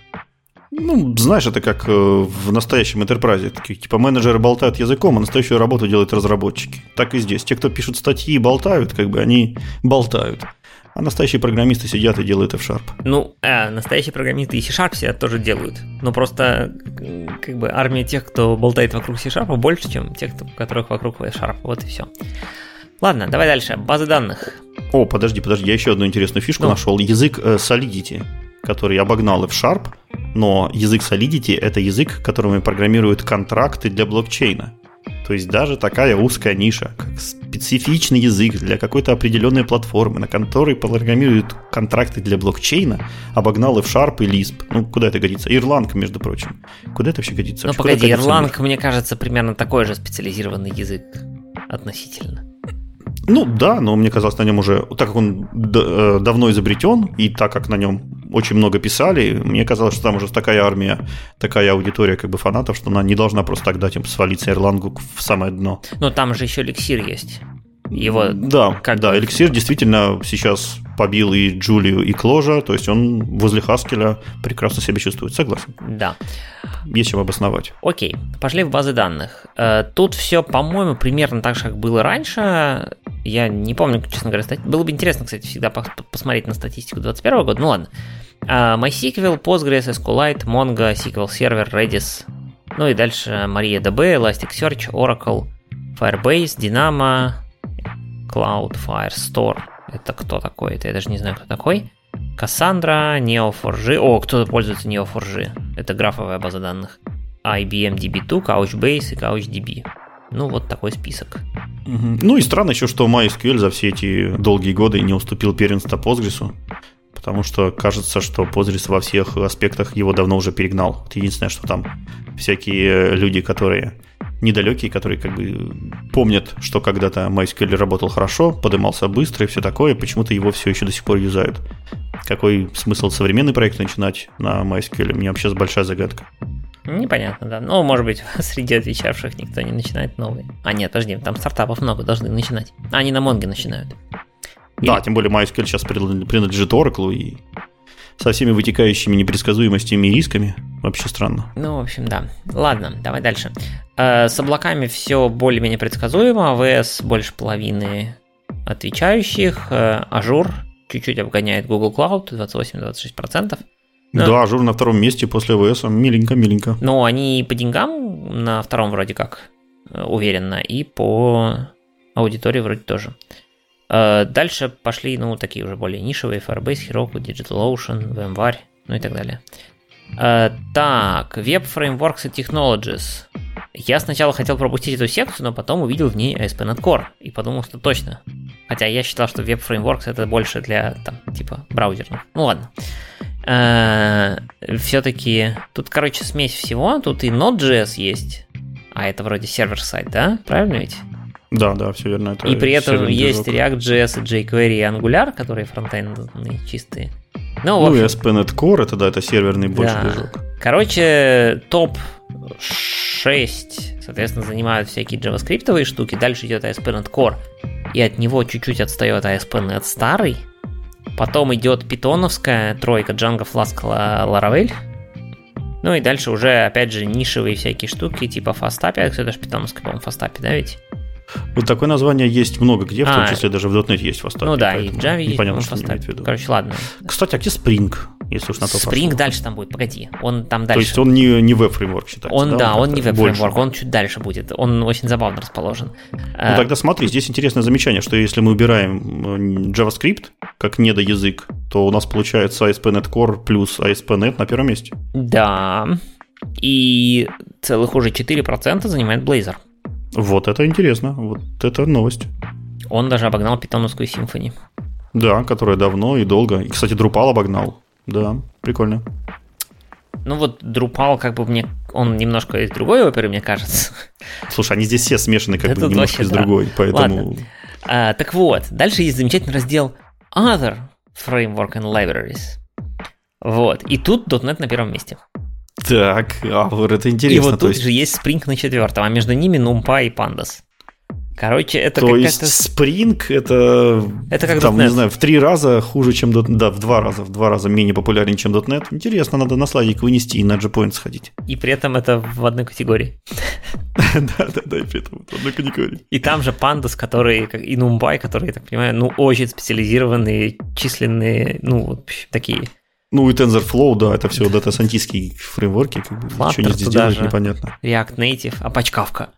Ну, знаешь, это как э, в настоящем enterprise. Такие, типа менеджеры болтают языком, а настоящую работу делают разработчики. Так и здесь. Те, кто пишут статьи и болтают, как бы они болтают. А настоящие программисты сидят и делают F-Sharp. Ну, э, настоящие программисты и C-Sharp все тоже делают. Но просто э, как бы армия тех, кто болтает вокруг C-Sharp, больше, чем тех, кто, которых вокруг F-Sharp. Вот и все. Ладно, давай дальше. Базы данных. О, подожди, подожди, я еще одну интересную фишку Ну. нашел. Язык э, Solidity, который обогнал F-Sharp, но язык Solidity – это язык, которым программируют контракты для блокчейна. То есть даже такая узкая ниша, как специфичный язык для какой-то определенной платформы, на которой программируют контракты для блокчейна, обогнал F-Sharp и Lisp. Ну, куда это годится? Erlang, между прочим. Куда это вообще годится? Ну, Вообще, куда погоди, годится Erlang, мир? мне кажется, примерно такой же специализированный язык относительно. Ну да, но мне казалось, на нем уже, так как он д- э, давно изобретен, и так как на нем очень много писали, мне казалось, что там уже такая армия, такая аудитория как бы фанатов, что она не должна просто так дать им свалиться Erlang в самое дно. Ну, там же еще эликсир есть. Его Да, как да, бы- эликсир действительно сейчас побил и Джулию, и Кложа, то есть он возле Хаскеля прекрасно себя чувствует, согласен. Да. Есть чем обосновать. Окей, пошли в базы данных. Э, Тут все, по-моему, примерно так же, как было раньше. Я не помню, честно говоря, стать... Было бы интересно, кстати, всегда по- посмотреть на статистику двадцать первого года. Ну ладно. Э, MySQL, Postgres, SQLite, Mongo, эс кью эль Server, Redis. Ну и дальше MariaDB, Elasticsearch, Oracle, Firebase, Dynamo, Cloud, Firestore. Это кто такой? Это я даже не знаю, кто такой. Cassandra, нео фор джи. О, кто-то пользуется нео фор джи. Это графовая база данных. ай би эм ди би два, Couchbase и CouchDB. Ну, вот такой список. Угу. Ну и странно еще, что MySQL за все эти долгие годы не уступил первенство Postgres, потому что кажется, что Postgres во всех аспектах его давно уже перегнал. Единственное, что там всякие люди, которые недалекие, которые как бы помнят, что когда-то MySQL работал хорошо, поднимался быстро и все такое, почему-то его все еще до сих пор юзают. Какой смысл современный проект начинать на MySQL? У меня вообще большая загадка. Непонятно, да. Ну, может быть, среди отвечавших никто не начинает новые. А нет, подожди, там стартапов много, должны начинать. А они на Монге начинают. Или... Да, тем более MySQL сейчас принадлежит Oracle, и со всеми вытекающими непредсказуемостями и рисками вообще странно. Ну, в общем, да. Ладно, давай дальше. С облаками все более-менее предсказуемо. эй ви эс больше половины отвечающих. Azure чуть-чуть обгоняет Google Cloud, двадцать восемь - двадцать шесть процентов. Но... Да, Azure на втором месте после эй ви эс. Миленько-миленько. Ну, они по деньгам на втором вроде как уверенно, и по аудитории вроде тоже. Дальше пошли, ну, такие уже более нишевые: Firebase, Heroku, DigitalOcean, VMware, ну и так далее. Так, Web Frameworks и Technologies. Я сначала хотел пропустить эту секцию, но потом увидел в ней эй эс пи точка нет Core и подумал, что точно. Хотя я считал, что Web Frameworks это больше для, там, типа, браузерных. Ну ладно. Все-таки тут, короче, смесь всего. Тут и Node.js есть, а это вроде сервер-сайт, да? Правильно ведь? Да, да, все верно. Это и при этом есть React.js, jQuery и Angular, которые фронтендные чистые. Ну, ну общем, и эй эс пи точка нет Core, это да, это серверный больше да. движок. Короче, топ шесть, соответственно, занимают всякие джаваскриптовые штуки. Дальше идет эй эс пи точка нет Core, и от него чуть-чуть отстает эй эс пи точка нет старый. Потом идет питоновская тройка Django, Flask, Laravel. Ну и дальше уже, опять же, нишевые всякие штуки, типа FastAPI. Это же питоновская, по-моему, FastAPI, да, ведь? Вот такое название есть много где, в а, том числе даже в .дот нет есть FastAPI. Ну да, и в Java есть, по-моему, FastAPI. Короче, ладно. Кстати, а где Spring, если уж на то Spring пошло? дальше там будет, погоди. Он там дальше. То есть он не, не веб-фреймворк считается, он, да? да, Он не веб-фреймворк, он чуть дальше будет. Он очень забавно расположен. Ну а... тогда смотри, здесь интересное замечание, что если мы убираем JavaScript как недоязык, то у нас получается эй эс пи точка нет Core плюс эй эс пи точка нет на первом месте. Да. И целых уже четыре процента занимает Blazor. Вот это интересно, вот это новость. Он даже обогнал питоновскую Symfony. Да, которая давно и долго. И, кстати, Drupal обогнал. Да, прикольно. Ну вот Drupal, как бы мне, он немножко из другой оперы, мне кажется. Слушай, они здесь все смешаны как это бы немножко из да. другой, поэтому... А, так вот, дальше есть замечательный раздел Other Framework and Libraries. Вот, и тут .дот нет на первом месте. Так, а вот это интересно. И вот тут есть... же есть Spring на четвертом, а между ними NumPy и Pandas. Короче, это то какая-то... есть Spring это, это как там, не знаю, в три раза хуже, чем .дот нет. Да, в два раза, в два раза менее популярнее, чем .дот нет. Интересно, надо на слайдик вынести и на JPoint сходить. И при этом это в одной категории. Да-да-да, и при этом в одной категории. И там же Pandas, который, и NumPy, которые, я так понимаю, ну, очень специализированные, численные, ну, такие... Ну и TensorFlow, да, это все дата-сайентистские фреймворки, как бы, Flutter, что они здесь делают, непонятно. React Native, Apache Kafka.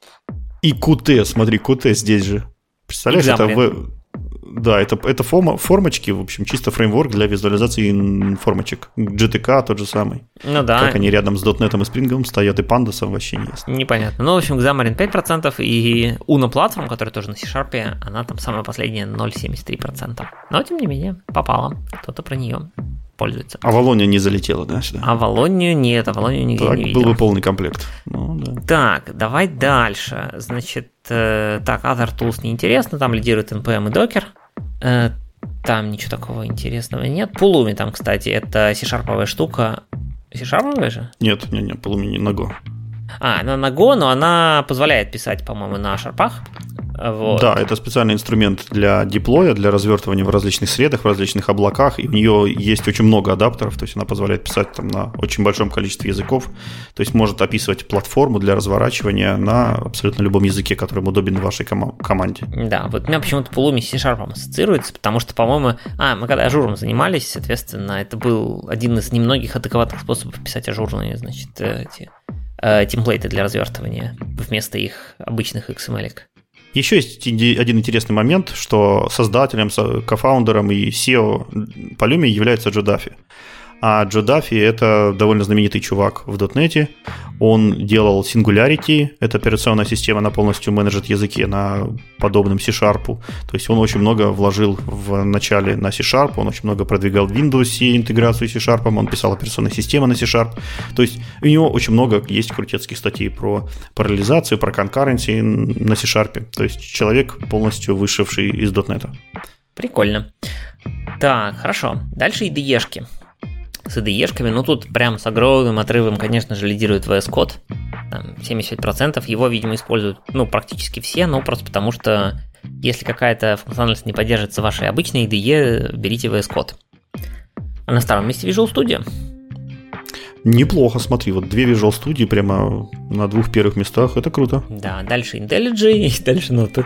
И кью ти, смотри, кью ти здесь же. Представляешь, это в... Да, это, это форма, формочки, в общем, чисто фреймворк для визуализации формочек. джи ти кей тот же самый. Ну да. Как они рядом с .дот нет и Spring стоят, и Pandas вообще не ясно. Непонятно. Ну, в общем, Xamarin пять процентов, и Uno Platform, которая тоже на C-Sharp, она там самая последняя, ноль целых семьдесят три сотых процента. Но, тем не менее, попала. Кто-то про нее пользуется. А Волония не залетела, да, сюда? А Волонию нет, а Волонию нигде так, не видел. был бы полный комплект. Ну, да. Так, давай дальше. Значит, э, так, Other Tools неинтересно, там лидирует эн пи эм и Docker. Э, там ничего такого интересного нет. Pulumi там, кстати, это C-Sharp-овая штука. C-Sharp-овая же? Нет, нет, нет, Pulumi не на Go. А, она на Go, но она позволяет писать, по-моему, на шарпах. Вот. Да, это специальный инструмент для деплоя, для развертывания в различных средах, в различных облаках, и у нее есть очень много адаптеров, то есть она позволяет писать там на очень большом количестве языков, то есть может описывать платформу для разворачивания на абсолютно любом языке, который удобен вашей ком- команде. Да, вот у меня почему-то Pulumi с C-Sharp ассоциируется, потому что, по-моему, а, мы когда ажуром занимались, соответственно, это был один из немногих адекватных способов писать ажурные, значит, эти э, темплейты для развертывания вместо их обычных икс эм эль-ек. Еще есть один интересный момент, что создателем, кофаундером и си и о Pulumi является Джо Даффи. А Джо Даффи – это довольно знаменитый чувак в .NET. Он делал Singularity, это операционная система, она полностью менеджет языки на подобном C-Sharp. То есть он очень много вложил в начале на C-Sharp, он очень много продвигал в Windows интеграцию с C-Sharp, он писал операционные системы на C-Sharp. То есть у него очень много есть крутецких статей про параллелизацию, про concurrency на C-Sharp. То есть человек, полностью вышедший из .NET. Прикольно. Так, хорошо. Дальше ай ди и-шки. С ай ди и-шками, ну тут прям с огромным отрывом, конечно же, лидирует ви эс Code. Там семьдесят пять процентов его, видимо, используют, ну, практически все, но просто потому что если какая-то функциональность не поддерживается вашей обычной ай ди и, берите ви эс Code. А на втором месте Visual Studio. Неплохо, смотри, вот две Visual Studio прямо на двух первых местах, это круто. Да, дальше IntelliJ и дальше Notepad++.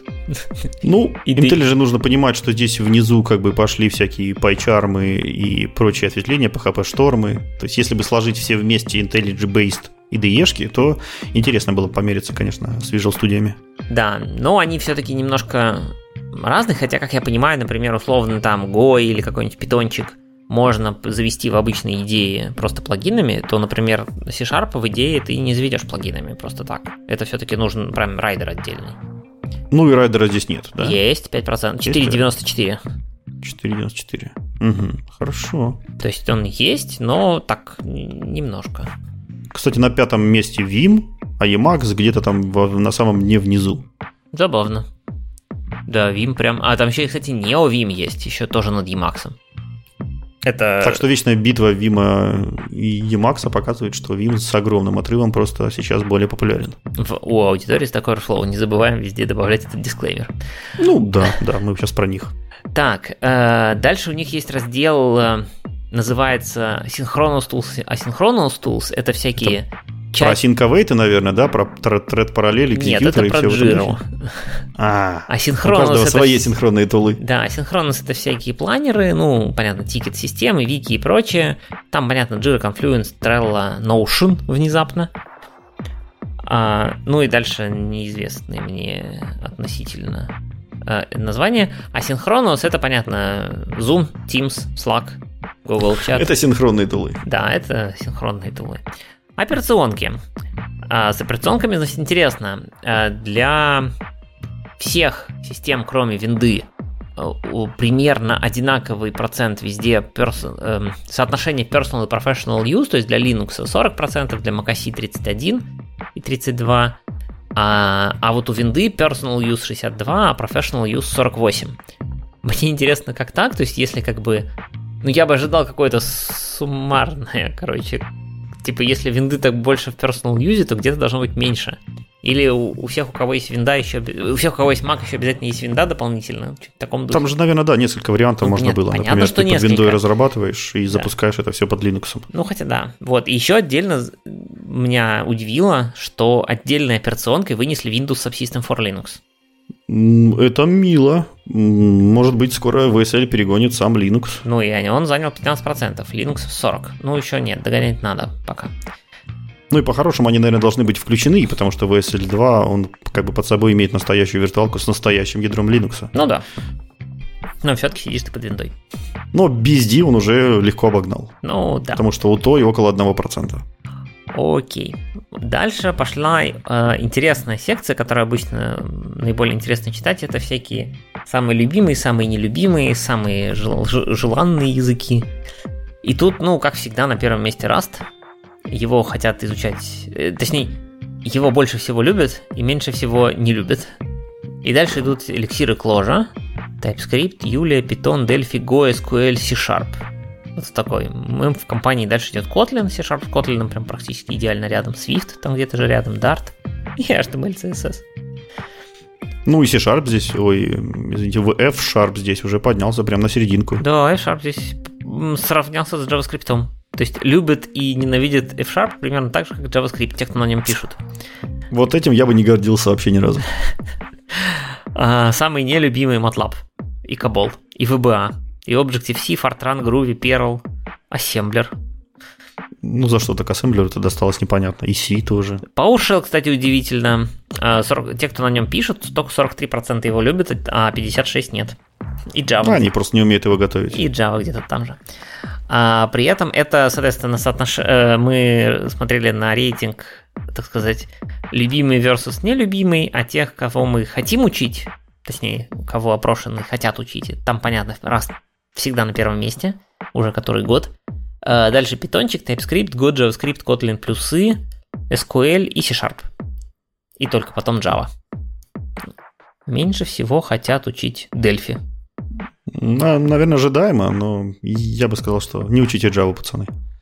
Ну, IntelliJ нужно понимать, что здесь внизу как бы пошли всякие пайчармы и прочие ответвления, пи эйч пи-штормы. То есть, если бы сложить все вместе IntelliJ-based ай ди и-шки, то интересно было бы помериться, конечно, с Visual Studio. Да, но они все-таки немножко разные, хотя, как я понимаю, например, условно там Go или какой-нибудь питончик можно завести в обычной идее просто плагинами, то, например, C-Sharp в идее ты не заведешь плагинами просто так. Это все-таки нужен прям райдер отдельный. Ну и райдера здесь нет, да? Есть, пять процентов, четыре девяносто четыре. четыре девяносто четыре. Угу, хорошо. То есть он есть, но так, немножко. Кстати, на пятом месте Vim, а Emacs где-то там в, на самом дне внизу. Забавно. Да, Vim прям... А там еще, кстати, Neo Vim есть, еще тоже над Emacs. Это... Так что вечная битва Vim и Emacs показывает, что Vim с огромным отрывом просто сейчас более популярен. В, у аудитории Stack Overflow, не забываем везде добавлять этот дисклеймер. Ну да, да, мы сейчас про них. Так, э, дальше у них есть раздел, э, называется Synchronous Tools. Asynchronous Tools — это всякие... Это... Про Sync-Await, наверное, да? Про тред-параллель, экзекьюторы и все вот это. А, асинхронус у каждого это... свои синхронные тулы. Да, асинхронус — это всякие планеры, ну, понятно, тикет-системы, вики и прочее. Там, понятно, Jira, Confluence, Trello, Notion внезапно. А, ну и дальше неизвестные мне относительно а, названия. Асинхронус — это, понятно, Zoom, Teams, Slack, Google Chat. Это синхронные тулы. Да, это синхронные тулы. Операционки. А, с операционками, значит, интересно. А, для всех систем, кроме винды, примерно одинаковый процент везде перс- э, соотношение personal и professional use, то есть для Linux сорок процентов, для macOS тридцать один и тридцать два процента, а, а вот у винды personal use шестьдесят два, а professional use сорок восемь процентов. Мне интересно, как так, то есть если как бы... Ну, я бы ожидал какое-то суммарное, короче... Типа, если винды так больше в personal use, то где-то должно быть меньше. Или у, у всех, у кого есть винда, еще у всех, у кого есть Mac, еще обязательно есть винда дополнительно. В таком духе. Там же, наверное, да, несколько вариантов ну, можно нет, было. Понятно, Например, что ты несколько. под виндой разрабатываешь и да. запускаешь это все под Linux. Ну, хотя да. Вот. И еще отдельно меня удивило, что отдельной операционкой вынесли Windows Subsystem for Linux. Это мило. Может быть, скоро ви эс эл перегонит сам Linux. Ну, и он занял пятнадцать процентов, Linux сорок процентов. Ну, еще нет, догонять надо пока. Ну и по-хорошему они, наверное, должны быть включены, потому что ви эс эл два, он как бы под собой имеет настоящую виртуалку с настоящим ядром Linux. Ну да. Но все-таки сидишь ты под виндой. Но би эс ди он уже легко обогнал. Ну да. Потому что у той около одного процента. Окей. Дальше пошла э, интересная секция, которая обычно наиболее интересно читать. Это всякие самые любимые, самые нелюбимые, самые жел- ж- желанные языки. И тут, ну, как всегда, на первом месте Rust. Его хотят изучать... Э, точнее, его больше всего любят и меньше всего не любят. И дальше идут эликсиры Clojure, TypeScript, Julia, Python, Delphi, Go, эс кью эль, C-Sharp. Вот такой. Мы в компании дальше идет Kotlin, C-Sharp с Kotlin прям практически идеально рядом, Swift там где-то же рядом, Dart и эйч ти эм эль, си эс эс. Ну и C-Sharp здесь, ой, извините, F-Sharp здесь уже поднялся прям на серединку. Да, F-Sharp здесь сравнялся с JavaScript. То есть любят и ненавидят F-Sharp примерно так же, как JavaScript, те, кто на нем пишут. Вот этим я бы не гордился вообще ни разу. Самые нелюбимые MATLAB, и COBOL, и ви би эй, и Objective-C, Fortran, Groovy, Perl, Assembler. Ну, за что так ассемблеру это досталось, непонятно. И C тоже. PowerShell, кстати, удивительно. сорок, те, кто на нем пишут, только сорок три процента его любят, а пятьдесят шесть процентов нет. И Java. А, они просто не умеют его готовить. И Java где-то там же. А при этом это, соответственно, соотнош... мы смотрели на рейтинг, так сказать, любимый versus нелюбимый, а тех, кого мы хотим учить, точнее, кого опрошенные хотят учить, там, понятно, раз всегда на первом месте, уже который год. Дальше Pythonчик, TypeScript, Go, JavaScript, Kotlin, плюсы, эс ку эль и C-Sharp. И только потом Java. Меньше всего хотят учить Delphi. Наверное, ожидаемо, но я бы сказал, что не учите Java, пацаны.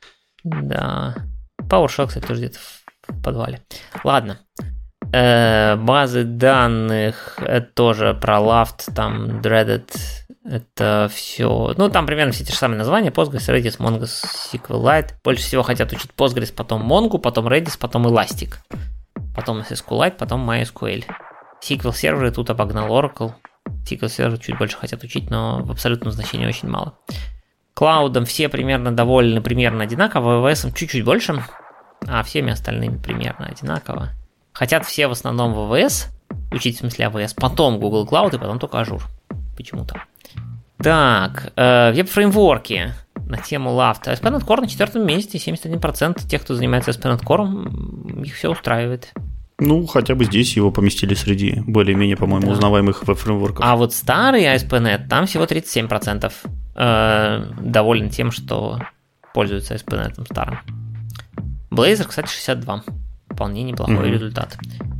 Да. PowerShell, кстати, тоже где-то в подвале. Ладно. Э, базы данных, это тоже про Laft, там Dreaded, это все. Ну, там примерно все те же самые названия: Postgres, Redis, Mongo, SQLite. Больше всего хотят учить Postgres, потом Mongo, потом Redis, потом Elastic. Потом SQLite, потом MySQL. эс ку эль серверы тут обогнал Oracle. эс ку эль серверы чуть больше хотят учить, но в абсолютном значении очень мало. Клаудом все примерно довольны, примерно одинаково, эй ви эс чуть-чуть больше, а всеми остальными примерно одинаково. Хотят все в основном в эй ви эс, учить в смысле эй ви эс, потом Google Cloud и потом только Azure. Почему-то. Так, э, веб-фреймворки на тему Laft. эс пи точка нет Core на четвертом месте, семьдесят один процент тех, кто занимается эс пи точка нет Core, их все устраивает. Ну, хотя бы здесь его поместили среди более-менее, по-моему, да. узнаваемых веб-фреймворков. А вот старый эй эс пи точка нет, там всего тридцать семь процентов э, доволен тем, что пользуются эй эс пи точка нет старым. Blazor, кстати, шестьдесят два. Вполне неплохой mm-hmm. результат.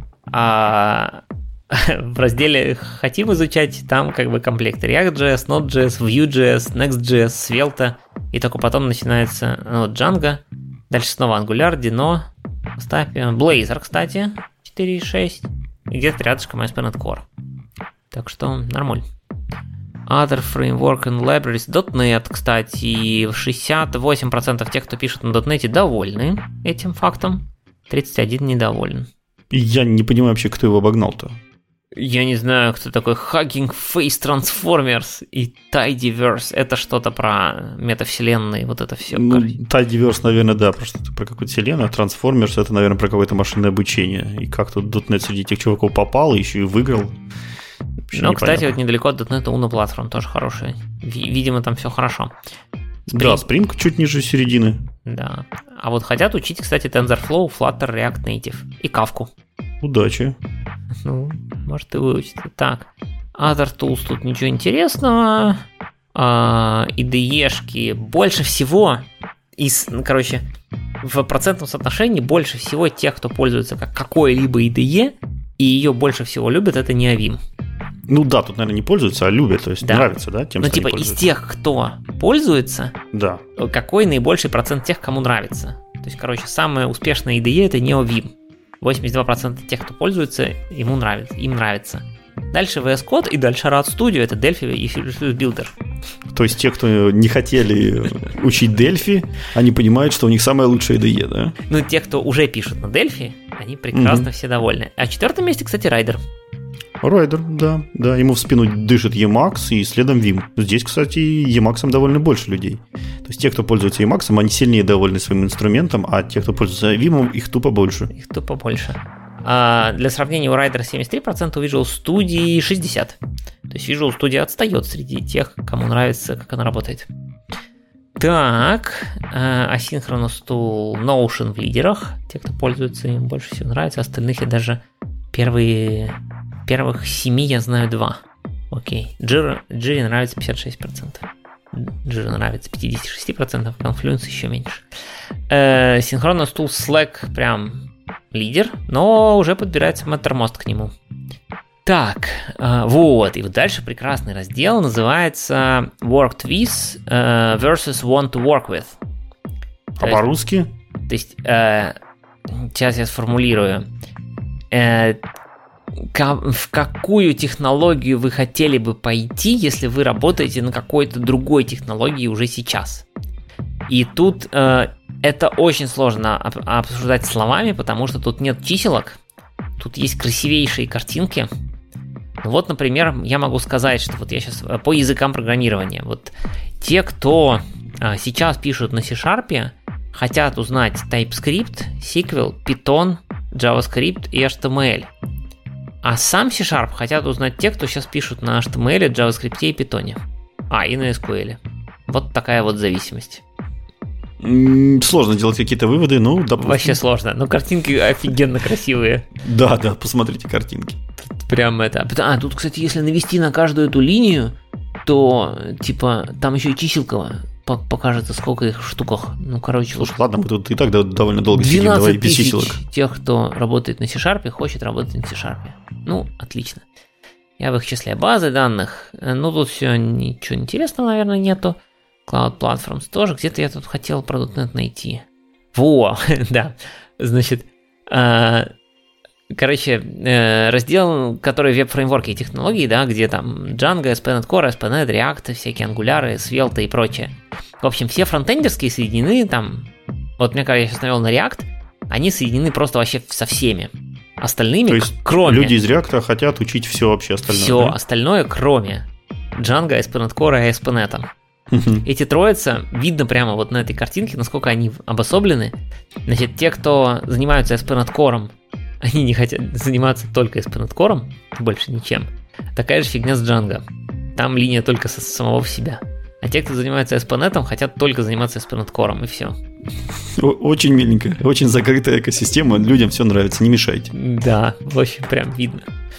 А в разделе «Хотим изучать» там как бы комплекты React.js, Node.js, Vue.js, Next.js, Svelte, и только потом начинается ну, Django, дальше снова Angular, Dino, Blazor, кстати, четыре и шесть, и где-то рядышком эй эс пи точка нет Core. Так что нормально. Other Framework and Libraries, .дот нет, кстати, шестьдесят восемь процентов тех, кто пишет на .дот нет, довольны этим фактом, тридцать один процент недоволен. Я не понимаю вообще, кто его обогнал-то. Я не знаю, кто такой Hugging Face Transformers и Tidyverse. Это что-то про метавселенные, вот это все. Ну, Tidyverse, наверное, да, про что-то про какую-то вселенную. Transformers — это, наверное, про какое-то машинное обучение. И как тут .дот нет среди этих чуваков попал, еще и выиграл. Вообще ну, непонятно. Кстати, вот недалеко от .дот нет Uno Platform тоже хорошая. Видимо, там все хорошо. Spring. Да, Spring чуть ниже середины. Да. А вот хотят учить, кстати, TensorFlow, Flutter, React Native и Kafka. Удачи. Ну, может и выучиться. Так, Other Tools тут ничего интересного. А, ай ди и-шки больше всего из, ну, короче, в процентном соотношении больше всего тех, кто пользуется как какой-либо ай ди и, и ее больше всего любят, это не Vim. Ну да, тут, наверное, не пользуются, а любят, то есть да. нравится, да, тем, ну, что типа из тех, кто пользуется, да. какой наибольший процент тех, кому нравится. То есть, короче, самая успешная ай ди и это NeoVim. восемьдесят два процента тех, кто пользуется, ему нравится, им нравится. Дальше ви эс Code и дальше Rad Studio, это Delphi и Builder. То есть те, кто не хотели учить Delphi, они понимают, что у них самая лучшая ай ди и, да? Ну, те, кто уже пишут на Delphi, они прекрасно mm-hmm. все довольны. А в четвертом месте, кстати, Rider. Rider, да, да, ему в спину дышит Emacs и следом Vim. Здесь, кстати, Emacs довольно больше людей. То есть те, кто пользуется Emacs, они сильнее довольны своим инструментом, а те, кто пользуется Vim, их тупо больше. Их тупо больше. А для сравнения, у Rider семьдесят три процента, у Visual Studio шестьдесят процентов. То есть Visual Studio отстает среди тех, кому нравится, как она работает. Так, Asynchronous Tool Notion в лидерах. Те, кто пользуется, им больше всего нравится. Остальных я даже первые... Первых семи я знаю два. Окей. Jira, Jira нравится пятьдесят шесть процентов. Jira нравится пятьдесят шесть процентов. Confluence еще меньше. Э, Synchronous Tool Slack прям лидер, но уже подбирается Mattermost к нему. Так, э, вот. И вот дальше прекрасный раздел называется Worked with э, versus Want to Work with. А по-русски? То есть, э, сейчас я сформулирую. Э, в какую технологию вы хотели бы пойти, если вы работаете на какой-то другой технологии уже сейчас. И тут э, это очень сложно обсуждать словами, потому что тут нет чиселок, тут есть красивейшие картинки. Вот, например, я могу сказать, что вот я сейчас по языкам программирования. Вот те, кто э, сейчас пишут на C-Sharp, хотят узнать TypeScript, эс ку эль, Python, JavaScript и эйч ти эм эль. А сам C-Sharp хотят узнать те, кто сейчас пишут на эйч ти эм эль, JavaScript и Python. А, и на эс ку эль. Вот такая вот зависимость. Сложно делать какие-то выводы, ну, допустим. Вообще сложно, но картинки офигенно красивые. Да, да, посмотрите картинки. Прям это. А, тут, кстати, если навести на каждую эту линию, то, типа, там еще и чиселка покажется, сколько их в штуках. Ну, короче... Слушай, вот, ладно, мы тут и так довольно долго сидим, давай без чиселок. Тех, кто работает на C-Sharp, хочет работать на C-Sharp. Ну, отлично. Я в их числе базы данных. Ну, тут все ничего интересного, наверное, нету. Cloud Platforms тоже. Где-то я тут хотел про .дот нет найти. Во, да. Значит, короче, раздел, который веб-фреймворки и технологии, да, где там Django, эс пи точка нет Core, эс пи точка нет, React, всякие ангуляры, Svelte и прочее. В общем, все фронтендерские соединены там... Вот мне кажется, я сейчас навел на React, они соединены просто вообще со всеми. Остальными, то есть кроме... люди из React хотят учить все вообще остальное. Все да? остальное, кроме Django, эс пи точка нет Core и эс пи точка нет. Uh-huh. Эти троица, видно прямо вот на этой картинке, насколько они обособлены. Значит, те, кто занимаются эс пи точка нет Core, они не хотят заниматься только эс пи точка нет Core, больше ничем. Такая же фигня с Django. Там линия только со самого в себя. А те, кто занимается эс пи точка нет, хотят только заниматься эс пи точка нет Core, и все. Очень миленько, очень закрытая экосистема, людям все нравится, не мешайте. Да, в общем, прям видно.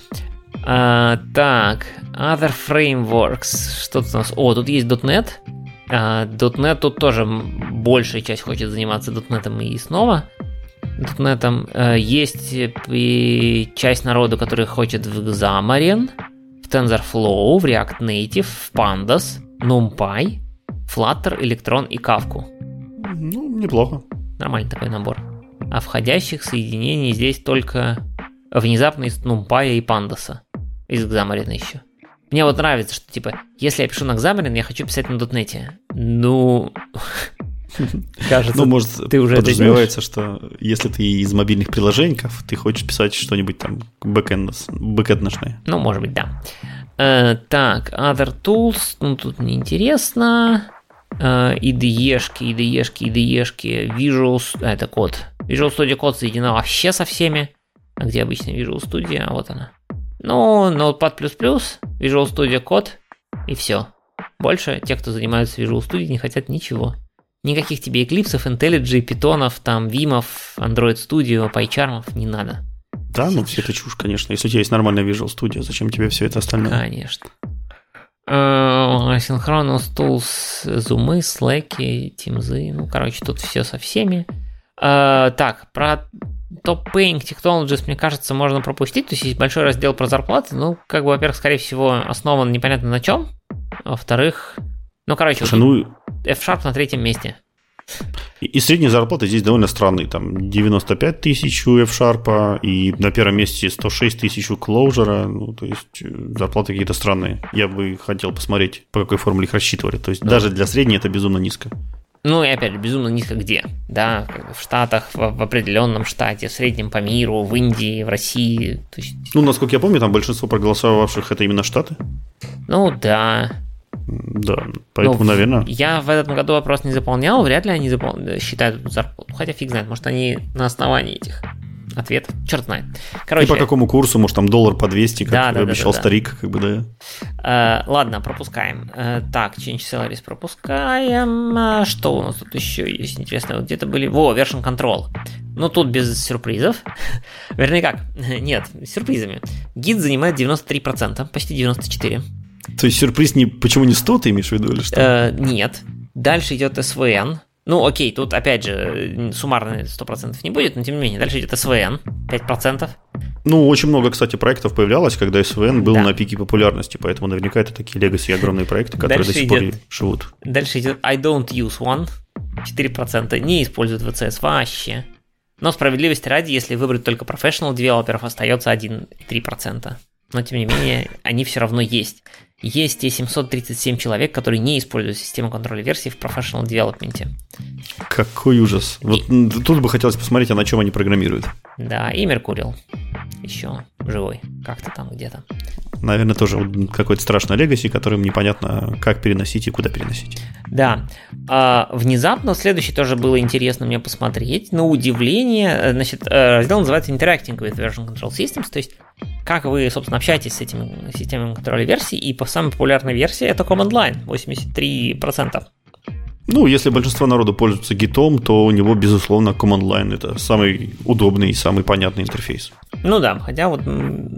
А, так, Other Frameworks. Что тут у нас? О, тут есть .дот нет. А, .дот нет тут тоже большая часть хочет заниматься .дот нет и снова. .дот нет а, есть и часть народу, который хочет в Xamarin, в TensorFlow, в React Native, в Pandas, NumPy, Flutter, Electron и Kafka. Ну, неплохо. Нормальный такой набор. А входящих соединений здесь только внезапно из NumPy и Pandas. Из Xamarin еще. Мне вот нравится, что типа, если я пишу на Xamarin, я хочу писать на .дот нет. Ну, кажется, ну, может, ты уже подразумевается, что если ты из мобильных приложений, ты хочешь писать что-нибудь там бэкэндное. Ну, может быть, да. Uh, так, Other Tools, ну, тут неинтересно. Uh, ай ди и-шки, ай ди и-шки, ай ди и-шки, Visual... А, это код. Visual Studio Code соединена вообще со всеми. А где обычно Visual Studio? А вот она. Ну, Notepad++, Visual Studio Code и все. Больше те, кто занимаются Visual Studio, не хотят ничего. Никаких тебе Eclipse, IntelliJ, Питонов, там, Вимов, Android Studio, PyCharm не надо. Да, ну все это чушь, конечно. Если у тебя есть нормальная Visual Studio, зачем тебе все это остальное? Конечно. Synchronous Tools, Zoom, Slack, Teams, ну, короче, тут все со всеми. Uh, так, про Top Paying Technologies, мне кажется, можно пропустить. То есть есть большой раздел про зарплаты. Ну, как бы, во-первых, скорее всего, основан непонятно на чем. Во-вторых, ну, короче, Слушай, ну... F-Sharp на третьем месте. И, и средние зарплаты здесь довольно странные. Там девяносто пять тысяч у F-Sharp, и на первом месте сто шесть тысяч у Clojure. Ну, то есть зарплаты какие-то странные. Я бы хотел посмотреть, по какой формуле их рассчитывали. То есть да. Даже для средней это безумно низко. Ну и опять же, безумно низко где? Да, в Штатах, в, в определенном штате, в среднем по миру, в Индии, в России. То есть... Ну, насколько я помню, там большинство проголосовавших это именно Штаты. Ну да. Да, поэтому, ну, наверное... Я в этом году вопрос не заполнял, вряд ли они запол... считают зарплату. Хотя фиг знает, может они на основании этих ответов. Черт знает. Короче... И по какому курсу, может там доллар по двести, как да, да, обещал да, да, старик, да. как бы, да. Uh, ладно, пропускаем. Uh, так, Change Salaries пропускаем. Uh, что у нас тут еще есть интересно? Вот где-то были... Во, Version Control. Ну, тут без сюрпризов. Вернее как, нет, с сюрпризами. Git занимает девяносто три процента, почти девяносто четыре процента. То есть сюрприз не, почему не сто, ты имеешь в виду, или что? Uh, нет. Дальше идет эс ви эн. Ну, окей, тут опять же суммарно сто процентов не будет, но тем не менее, дальше идет эс ви эн, пять процентов. Ну, очень много, кстати, проектов появлялось, когда эс ви эн был да. на пике популярности, поэтому наверняка это такие legacy огромные проекты, которые дальше до сих идет, пор живут. Дальше идет I don't use one, четыре процента, не используют ви си эс вообще. Но справедливости ради, если выбрать только professional девелоперов, остается один целых три десятых процента. Но, тем не менее, они все равно есть. Есть те семьсот тридцать семь человек, которые не используют систему контроля версий в professional development. Какой ужас. Вот и... тут бы хотелось посмотреть, а на чем они программируют. Да, и Mercurial еще живой, как-то там где-то. Наверное, тоже какой-то страшный легаси, которым непонятно, как переносить и куда переносить. Да. А, внезапно, следующий тоже было интересно мне посмотреть. На удивление, значит, раздел называется Interacting with Version Control Systems, то есть как вы, собственно, общаетесь с этими системами контроля версий, и по самой популярной версии это Command Line, восемьдесят три процента. Ну, если большинство народу пользуется гитом, то у него, безусловно, Command Line это самый удобный и самый понятный интерфейс. Ну да, хотя вот...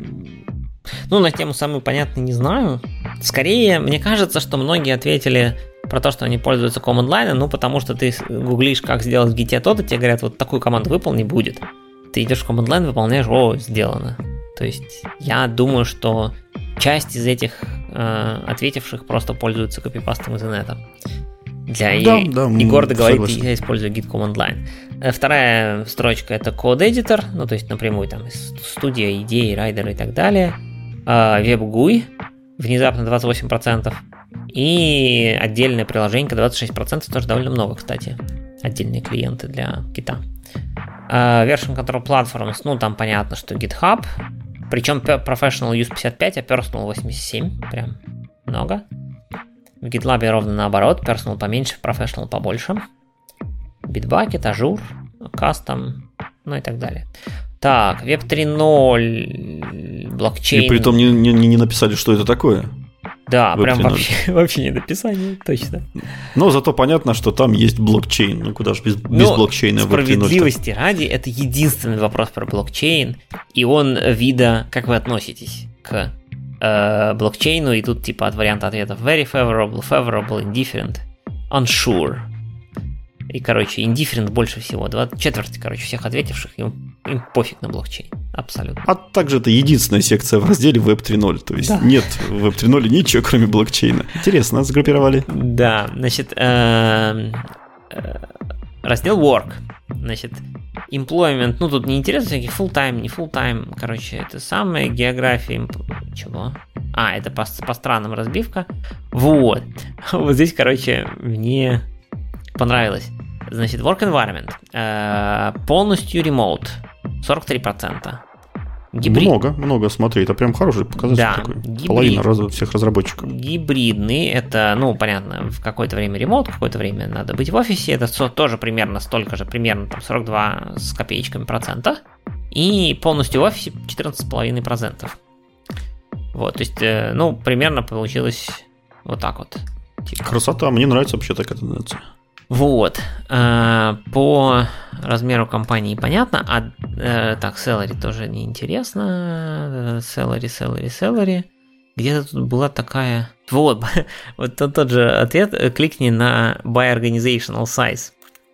Ну, на тему самый понятный не знаю. Скорее, мне кажется, что многие ответили про то, что они пользуются Command Line, ну, потому что ты гуглишь, как сделать в гите то-то, тебе говорят, вот такую команду выполни, будет. Ты идешь в Command Line, выполняешь, о, сделано. То есть, я думаю, что часть из этих э, ответивших просто пользуются копипастом из инета. Для да, и, да, и гордо говорит, согласен. я использую Git Command Line. Вторая строчка это Code Editor, ну то есть напрямую там студия, идеи, райдеры и так далее. WebGui внезапно двадцать восемь процентов. И отдельное приложение двадцать шесть процентов, тоже довольно много, кстати. Отдельные клиенты для Git. Version Control Platforms, ну там понятно, что GitHub. Причем Professional Use пятьдесят пять, а Personal восемьдесят семь. Прям много. В GitLab ровно наоборот, Personal поменьше, Professional побольше. Bitbucket, Azure, Custom, ну и так далее. Так, веб три ноль, блокчейн. И при том не, не, не написали, что это такое. Да, прям вообще, вообще не написание, точно. Но зато понятно, что там есть блокчейн. Ну куда же без, без блокчейна веб три ноль. Справедливости ради, это единственный вопрос про блокчейн, и он вида, как вы относитесь к э, блокчейну, и тут типа от варианта ответов very favorable, favorable, indifferent, unsure. И, короче, indifferent больше всего. Два, четверть, короче, всех ответивших, им, им пофиг на блокчейн. Абсолютно. А также это единственная секция в разделе веб три ноль. То есть да. Нет в веб три ноль ничего, кроме блокчейна. Интересно, сгруппировали. Да, значит, э, э, раздел work. Значит, employment, ну тут неинтересно, всякие full-time, не full-time. Короче, это самое, география. Чего? А, это по, по странам разбивка. Вот. Вот здесь, короче, мне понравилось. Значит, work environment. Э, полностью remote. сорок три процента. Гибрид... Много, много, смотри, это прям хороший показатель да, такой. Гибрид... Половина раз... всех разработчиков. Гибридный, это, ну, понятно, в какое-то время ремонт, в какое-то время надо быть в офисе, это тоже примерно столько же, примерно там сорок два с копеечками процента. И полностью в офисе четырнадцать целых пять десятых процента. Вот, то есть, ну, примерно получилось вот так вот. Типа. Красота, мне нравится вообще такая тенденция. Вот. По размеру компании понятно. А так, salary тоже неинтересно. Salary, salary, salary. Где-то тут была такая... Вот, вот тот, тот же ответ. Кликни на by organizational size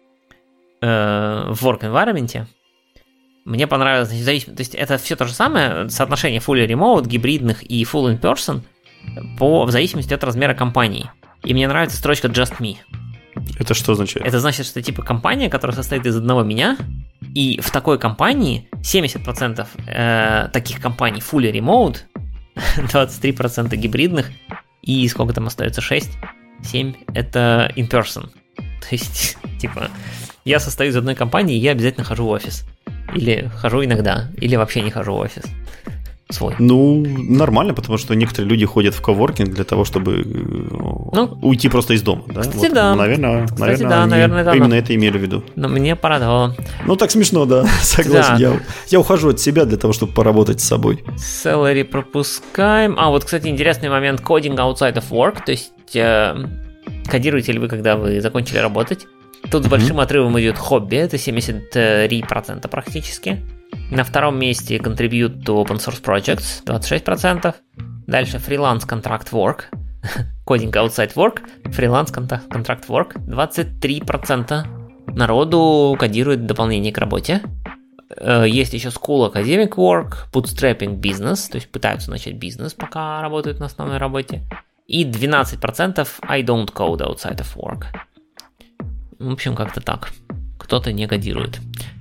в work environment. Мне понравилось, значит, зависимо, то есть это все то же самое, соотношение fully remote, гибридных и full in person по, в зависимости от размера компании. И мне нравится строчка just me. Это что означает? Это значит, что типа компания, которая состоит из одного меня, и в такой компании семьдесят процентов э, таких компаний fully remote, двадцать три процента гибридных, и сколько там остается, шесть, семь, это in person. То есть, типа, я состою из одной компании, и я обязательно хожу в офис. Или хожу иногда, или вообще не хожу в офис. Свой. Ну, нормально, потому что некоторые люди ходят в коворкинг для того, чтобы ну, уйти просто из дома. Да? Кстати, вот, да. Наверное, кстати, наверное, да, наверное, да, именно да. это имели в виду. Но мне порадовало. Ну, так смешно, да, согласен. Да. Я, я ухожу от себя для того, чтобы поработать с собой. Salary пропускаем. А, вот, кстати, интересный момент. Coding outside of work. То есть, э, кодируете ли вы, когда вы закончили работать? Тут с большим mm-hmm. отрывом идет хобби. Это семьдесят три процента практически. На втором месте contribute to open source projects, двадцать шесть процентов. Дальше freelance contract work, coding outside work, freelance contract work, двадцать три процента народу кодирует дополнение к работе. Есть еще school academic work, bootstrapping business, то есть пытаются начать бизнес, пока работают на основной работе. И двенадцать процентов I don't code outside of work. В общем, как-то так. Кто-то не кодирует.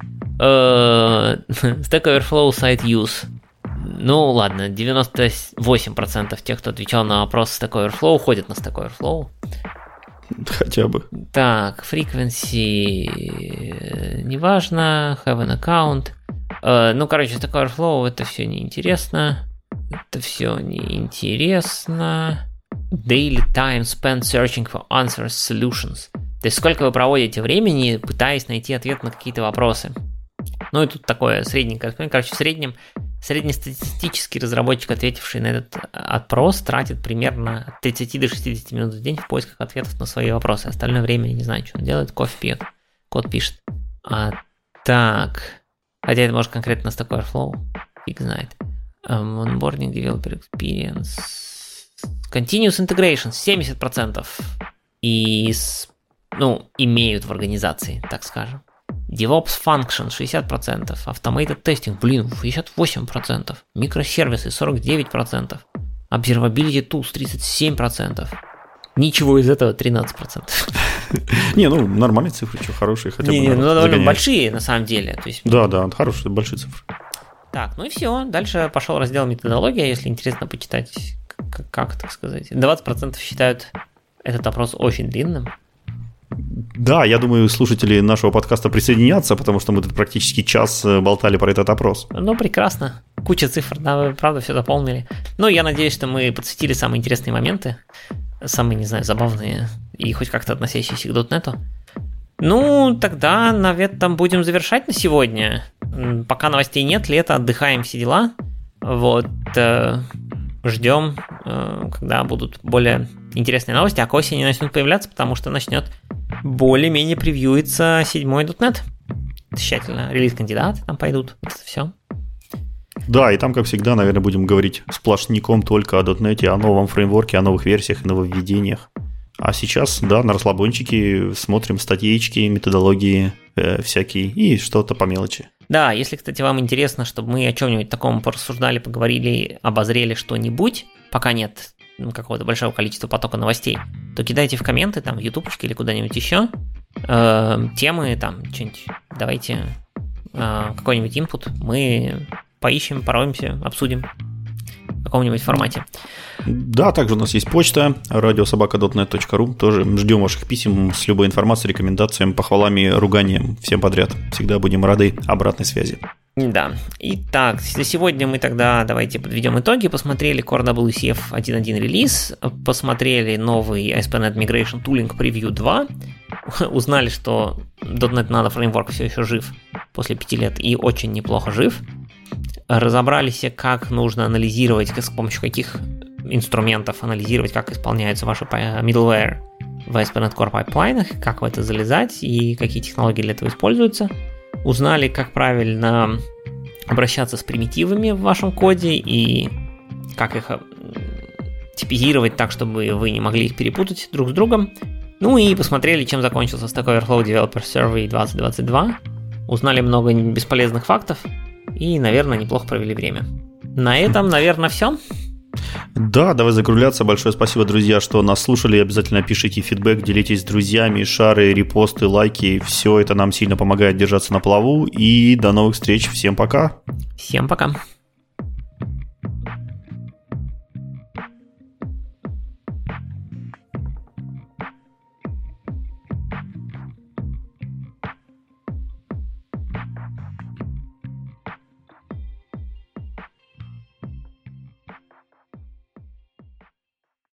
Stack Overflow site use. Ну ладно, девяносто восемь процентов тех, кто отвечал на вопрос Stack Overflow, ходят на Stack Overflow. Хотя бы. Так, frequency неважно, have an account. Uh, ну, короче, Stack Overflow это все неинтересно. Это все неинтересно. daily time spent searching for answers, solutions. То есть сколько вы проводите времени, пытаясь найти ответ на какие-то вопросы. Ну и тут такое средненькое. Короче, в среднем среднестатистический разработчик, ответивший на этот опрос, тратит примерно от тридцати до шестидесяти минут в день в поисках ответов на свои вопросы. Остальное время, я не знаю, что он делает, кофе пьет, код пишет. А, так, хотя это может конкретно Stack Overflow, фиг знает. Um, onboarding, developer experience, continuous integration семьдесят процентов и, ну, имеют в организации, так скажем. DevOps Function шестьдесят процентов, Automated Testing, блин, шестьдесят восемь процентов, микросервисы сорок девять процентов, Observability Tools тридцать семь процентов. Ничего из этого тринадцать процентов. Не, ну нормальные цифры, что хорошие, хотя бы. Не, ну довольно большие на самом деле. Да, да, хорошие, большие цифры. Так, ну и все. Дальше пошел раздел методология, если интересно почитать, как, как так сказать. двадцать процентов считают этот опрос очень длинным. Да, я думаю, слушатели нашего подкаста присоединятся, потому что мы тут практически час болтали про этот опрос. Ну, прекрасно. Куча цифр, да, вы правда все заполнили. Ну, я надеюсь, что мы подсветили самые интересные моменты, самые, не знаю, забавные и хоть как-то относящиеся к дотнету. Ну, тогда, наверное, там будем завершать на сегодня. Пока новостей нет, лето, отдыхаем, все дела. Вот, э, ждем, э, когда будут более интересные новости, а к осени начнут появляться, потому что начнет более-менее превьюиться седьмой дотнет. Тщательно, релиз-кандидаты там пойдут, это все. Да, и там, как всегда, наверное, будем говорить сплошняком только о дотнете, о новом фреймворке, о новых версиях и нововведениях. А сейчас, да, на расслабончике смотрим статьечки, методологии э, всякие и что-то по мелочи. Да, если, кстати, вам интересно, чтобы мы о чем-нибудь таком порассуждали, поговорили, обозрели что-нибудь, пока нет какого-то большого количества потока новостей, то кидайте в комменты, там, в ютубочке или куда-нибудь еще, э, темы, там, что-нибудь, давайте э, какой-нибудь инпут, мы поищем, пороемся, обсудим в каком-нибудь формате. Да, также у нас есть почта радио собака дот нет точка ру. Тоже ждем ваших писем с любой информацией, рекомендациями, похвалами, руганием. Всем подряд. Всегда будем рады обратной связи. Да. Итак, за сегодня мы тогда давайте подведем итоги. Посмотрели Core дабл ю си эф один точка один релиз, посмотрели новый эй эс пи точка нет Migration Tooling Preview два, узнали, что .NET Nano фреймворк все еще жив после пяти лет и очень неплохо жив. Разобрались, как нужно анализировать, с помощью каких инструментов анализировать, как исполняются ваши middleware в эй эс пи точка нет Core пайплайнах, как в это залезать и какие технологии для этого используются. Узнали, как правильно обращаться с примитивами в вашем коде и как их типизировать так, чтобы вы не могли их перепутать друг с другом. Ну и посмотрели, чем закончился Stack Overflow Developer Survey двадцать двадцать два. Узнали много бесполезных фактов и, наверное, неплохо провели время. На этом, наверное, все. Да, давай закругляться. Большое спасибо, друзья, что нас слушали. Обязательно пишите фидбэк, делитесь с друзьями, шары, репосты, лайки. Все это нам сильно помогает держаться на плаву. И до новых встреч. Всем пока. Всем пока.